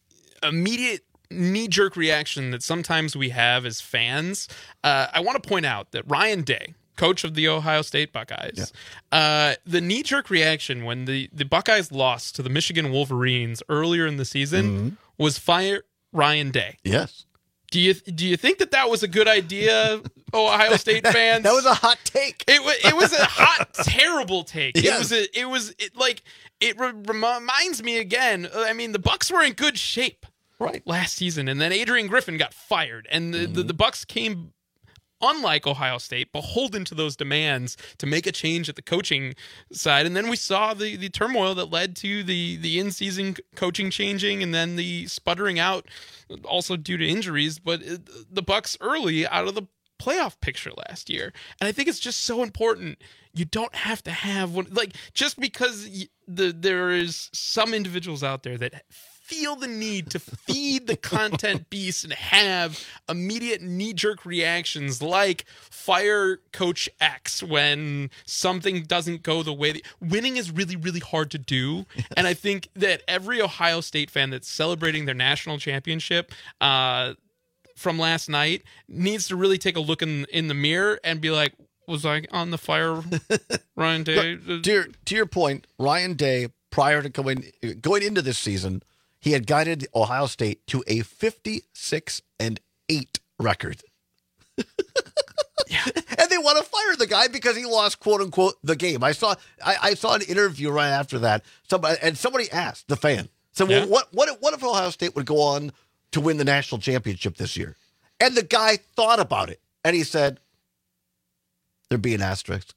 immediate knee-jerk reaction that sometimes we have as fans, uh, I want to point out that Ryan Day, coach of the Ohio State Buckeyes, yeah. uh, the knee-jerk reaction when the, the Buckeyes lost to the Michigan Wolverines earlier in the season mm-hmm. was fire Ryan Day.
Yes.
Do you do you think that that was a good idea, Ohio State fans?
That was a hot take.
It was it was a hot, terrible take.
Yes.
It was a, it was it, like it re- reminds me again. I mean, the Bucks were in good shape
right
last season, and then Adrian Griffin got fired, and the, mm-hmm. the, the Bucks came, unlike Ohio State, beholden to those demands to make a change at the coaching side. And then we saw the, the turmoil that led to the, the in-season coaching changing and then the sputtering out, also due to injuries. But it, the Bucks early out of the playoff picture last year. And I think it's just so important. You don't have to have one, like, just because you, the there is some individuals out there that feel the need to feed the content beast and have immediate knee-jerk reactions like fire Coach X when something doesn't go the way that, winning is really, really hard to do. And I think that every Ohio State fan that's celebrating their national championship uh, from last night needs to really take a look in in the mirror and be like, was I on the fire, Ryan Day?
To your, to your point, Ryan Day, prior to going going into this season, he had guided Ohio State to a fifty-six and eight record. Yeah. And they want to fire the guy because he lost, quote unquote, the game. I saw I, I saw an interview right after that. Somebody and somebody asked the fan, so yeah. well, what what what if Ohio State would go on to win the national championship this year? And the guy thought about it and he said, there'd be an asterisk.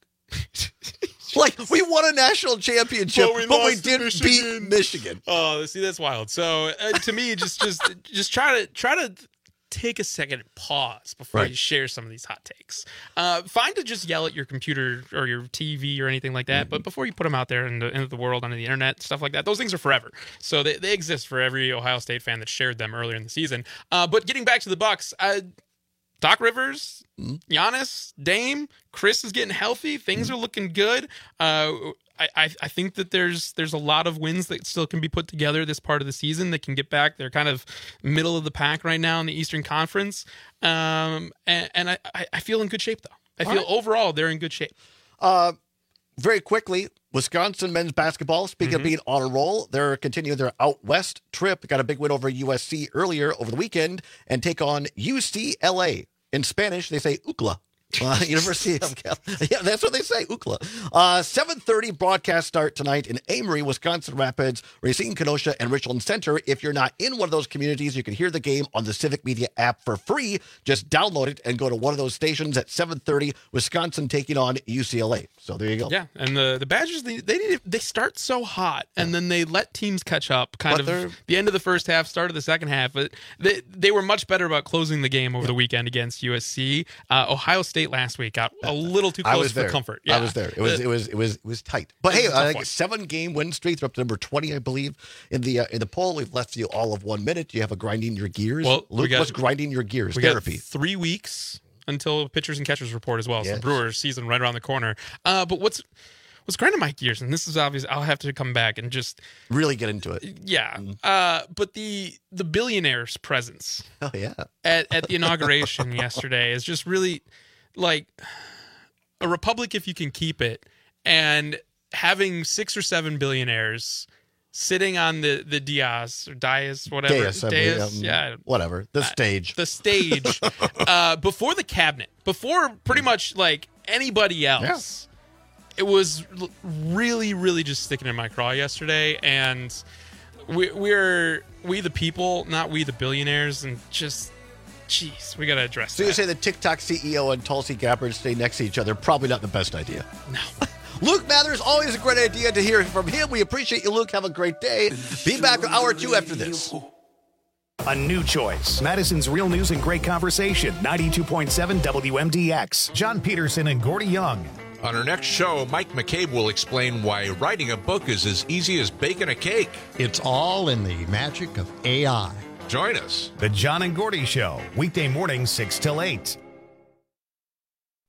Like, we won a national championship, but we, but we didn't Michigan. beat Michigan.
Oh, see, that's wild. So, uh, to me, just just just try to try to take a second and pause before right. you share some of these hot takes. Uh, fine to just yell at your computer or your T V or anything like that, mm-hmm. but before you put them out there into, into the world, onto the internet, stuff like that, those things are forever. So they, they exist for every Ohio State fan that shared them earlier in the season. Uh, but getting back to the Bucks, uh, Doc Rivers, Giannis, Dame, Chris is getting healthy. Things are looking good. Uh, I, I I think that there's there's a lot of wins that still can be put together this part of the season that can get back. They're kind of middle of the pack right now in the Eastern Conference. Um, and, and I, I feel in good shape, though. I All feel right. overall they're in good shape.
Uh, very quickly, Wisconsin men's basketball, speaking mm-hmm. of being on a roll, they're continuing their out west trip. Got a big win over U S C earlier over the weekend and take on U C L A. In Spanish, they say U C L A. Uh, University of California. Yeah, that's what they say, U C L A. Uh, seven thirty broadcast start tonight in Amory, Wisconsin Rapids, Racine, Kenosha, and Richland Center. If you're not in one of those communities, you can hear the game on the Civic Media app for free. Just download it and go to one of those stations at seven thirty, Wisconsin taking on U C L A. So there you go.
Yeah, and the, the Badgers, they they, need, they start so hot, and then they let teams catch up kind but of the end of the first half, start of the second half. But they, they were much better about closing the game over yeah. the weekend against U S C. Uh, Ohio State last week got a little too close for comfort.
Yeah. I was there. It was it was it was it was tight. But hey, uh, like seven game win streak. They're up to number twenty, I believe, in the uh, in the poll. We've left you all of one minute. Do you have a grinding your gears?
Well,
Luke,
we got,
what's grinding your gears?
We
Therapy.
Got three weeks until pitchers and catchers report as well.
Yes.
So Brewers season right around the corner. Uh, but what's what's grinding my gears, and this is obvious. I'll have to come back and just
really get into it.
Yeah. Mm. Uh, but the the billionaires' presence.
Oh yeah.
At at the inauguration yesterday is just really like a republic if you can keep it, and having six or seven billionaires sitting on the the dais or dais, whatever,
dais,
dais
um,
yeah,
whatever, the
uh,
stage,
the stage, uh, before the cabinet, before pretty much like anybody else. Yeah. It was really, really just sticking in my craw yesterday, and we, we're we the people, not we the billionaires, and just. Jeez, we got to address
so
that.
So you say the TikTok C E O and Tulsi Gabbard stay next to each other. Probably not the best idea.
No.
Luke Mathers, always a great idea to hear from him. We appreciate you, Luke. Have a great day. Be back with hour two after this.
A new choice. Madison's Real News and Great Conversation. ninety-two point seven W M D X. John Peterson and Gordy Young.
On our next show, Mike McCabe will explain why writing a book is as easy as baking a cake.
It's all in the magic of A I.
Join us.
The John and Gordy Show, weekday mornings six till eight.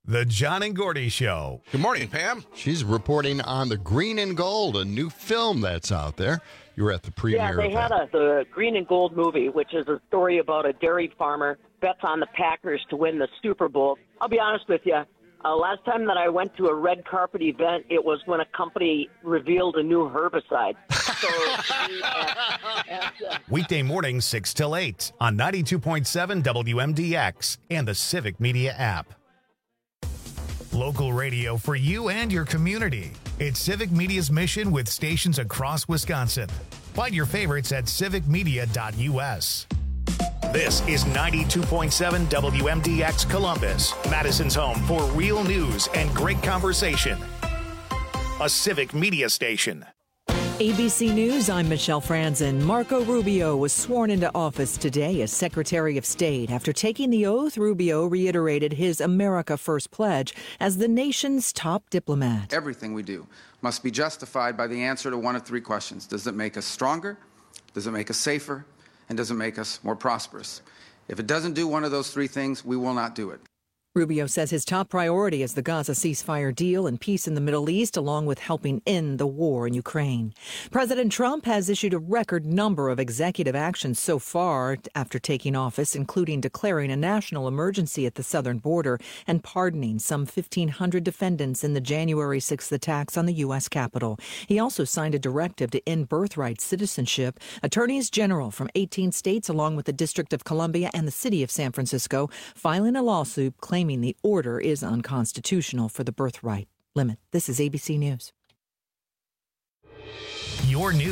The John and Gordy Show.
Good morning, Pam.
She's reporting on the Green and Gold, a new film that's out there. You were at the premiere.
Yeah, they
of
had
that.
a, the Green and Gold movie, which is a story about a dairy farmer bets on the Packers to win the Super Bowl. I'll be honest with you. Uh, last time that I went to a red carpet event, it was when a company revealed a new herbicide. So, uh, and, uh,
Weekday mornings, six till eight on ninety-two point seven W M D X and the Civic Media app. Local radio for you and your community. It's Civic Media's mission with stations across Wisconsin. Find your favorites at civic media dot U S. This is ninety-two point seven W M D X Columbus, Madison's home for real news and great conversation. A Civic Media station.
A B C News, I'm Michelle Franzen. Marco Rubio was sworn into office today as Secretary of State. After taking the oath, Rubio reiterated his America First pledge as the nation's top diplomat.
Everything we do must be justified by the answer to one of three questions. Does it make us stronger? Does it make us safer? And does it make us more prosperous? If it doesn't do one of those three things, we will not do it.
Rubio says his top priority is the Gaza ceasefire deal and peace in the Middle East, along with helping end the war in Ukraine. President Trump has issued a record number of executive actions so far after taking office, including declaring a national emergency at the southern border and pardoning some fifteen hundred defendants in the January sixth attacks on the U S Capitol. He also signed a directive to end birthright citizenship. Attorneys general from eighteen states, along with the District of Columbia and the city of San Francisco, filing a lawsuit claiming the order is unconstitutional for the birthright limit. This is A B C News.
Your news.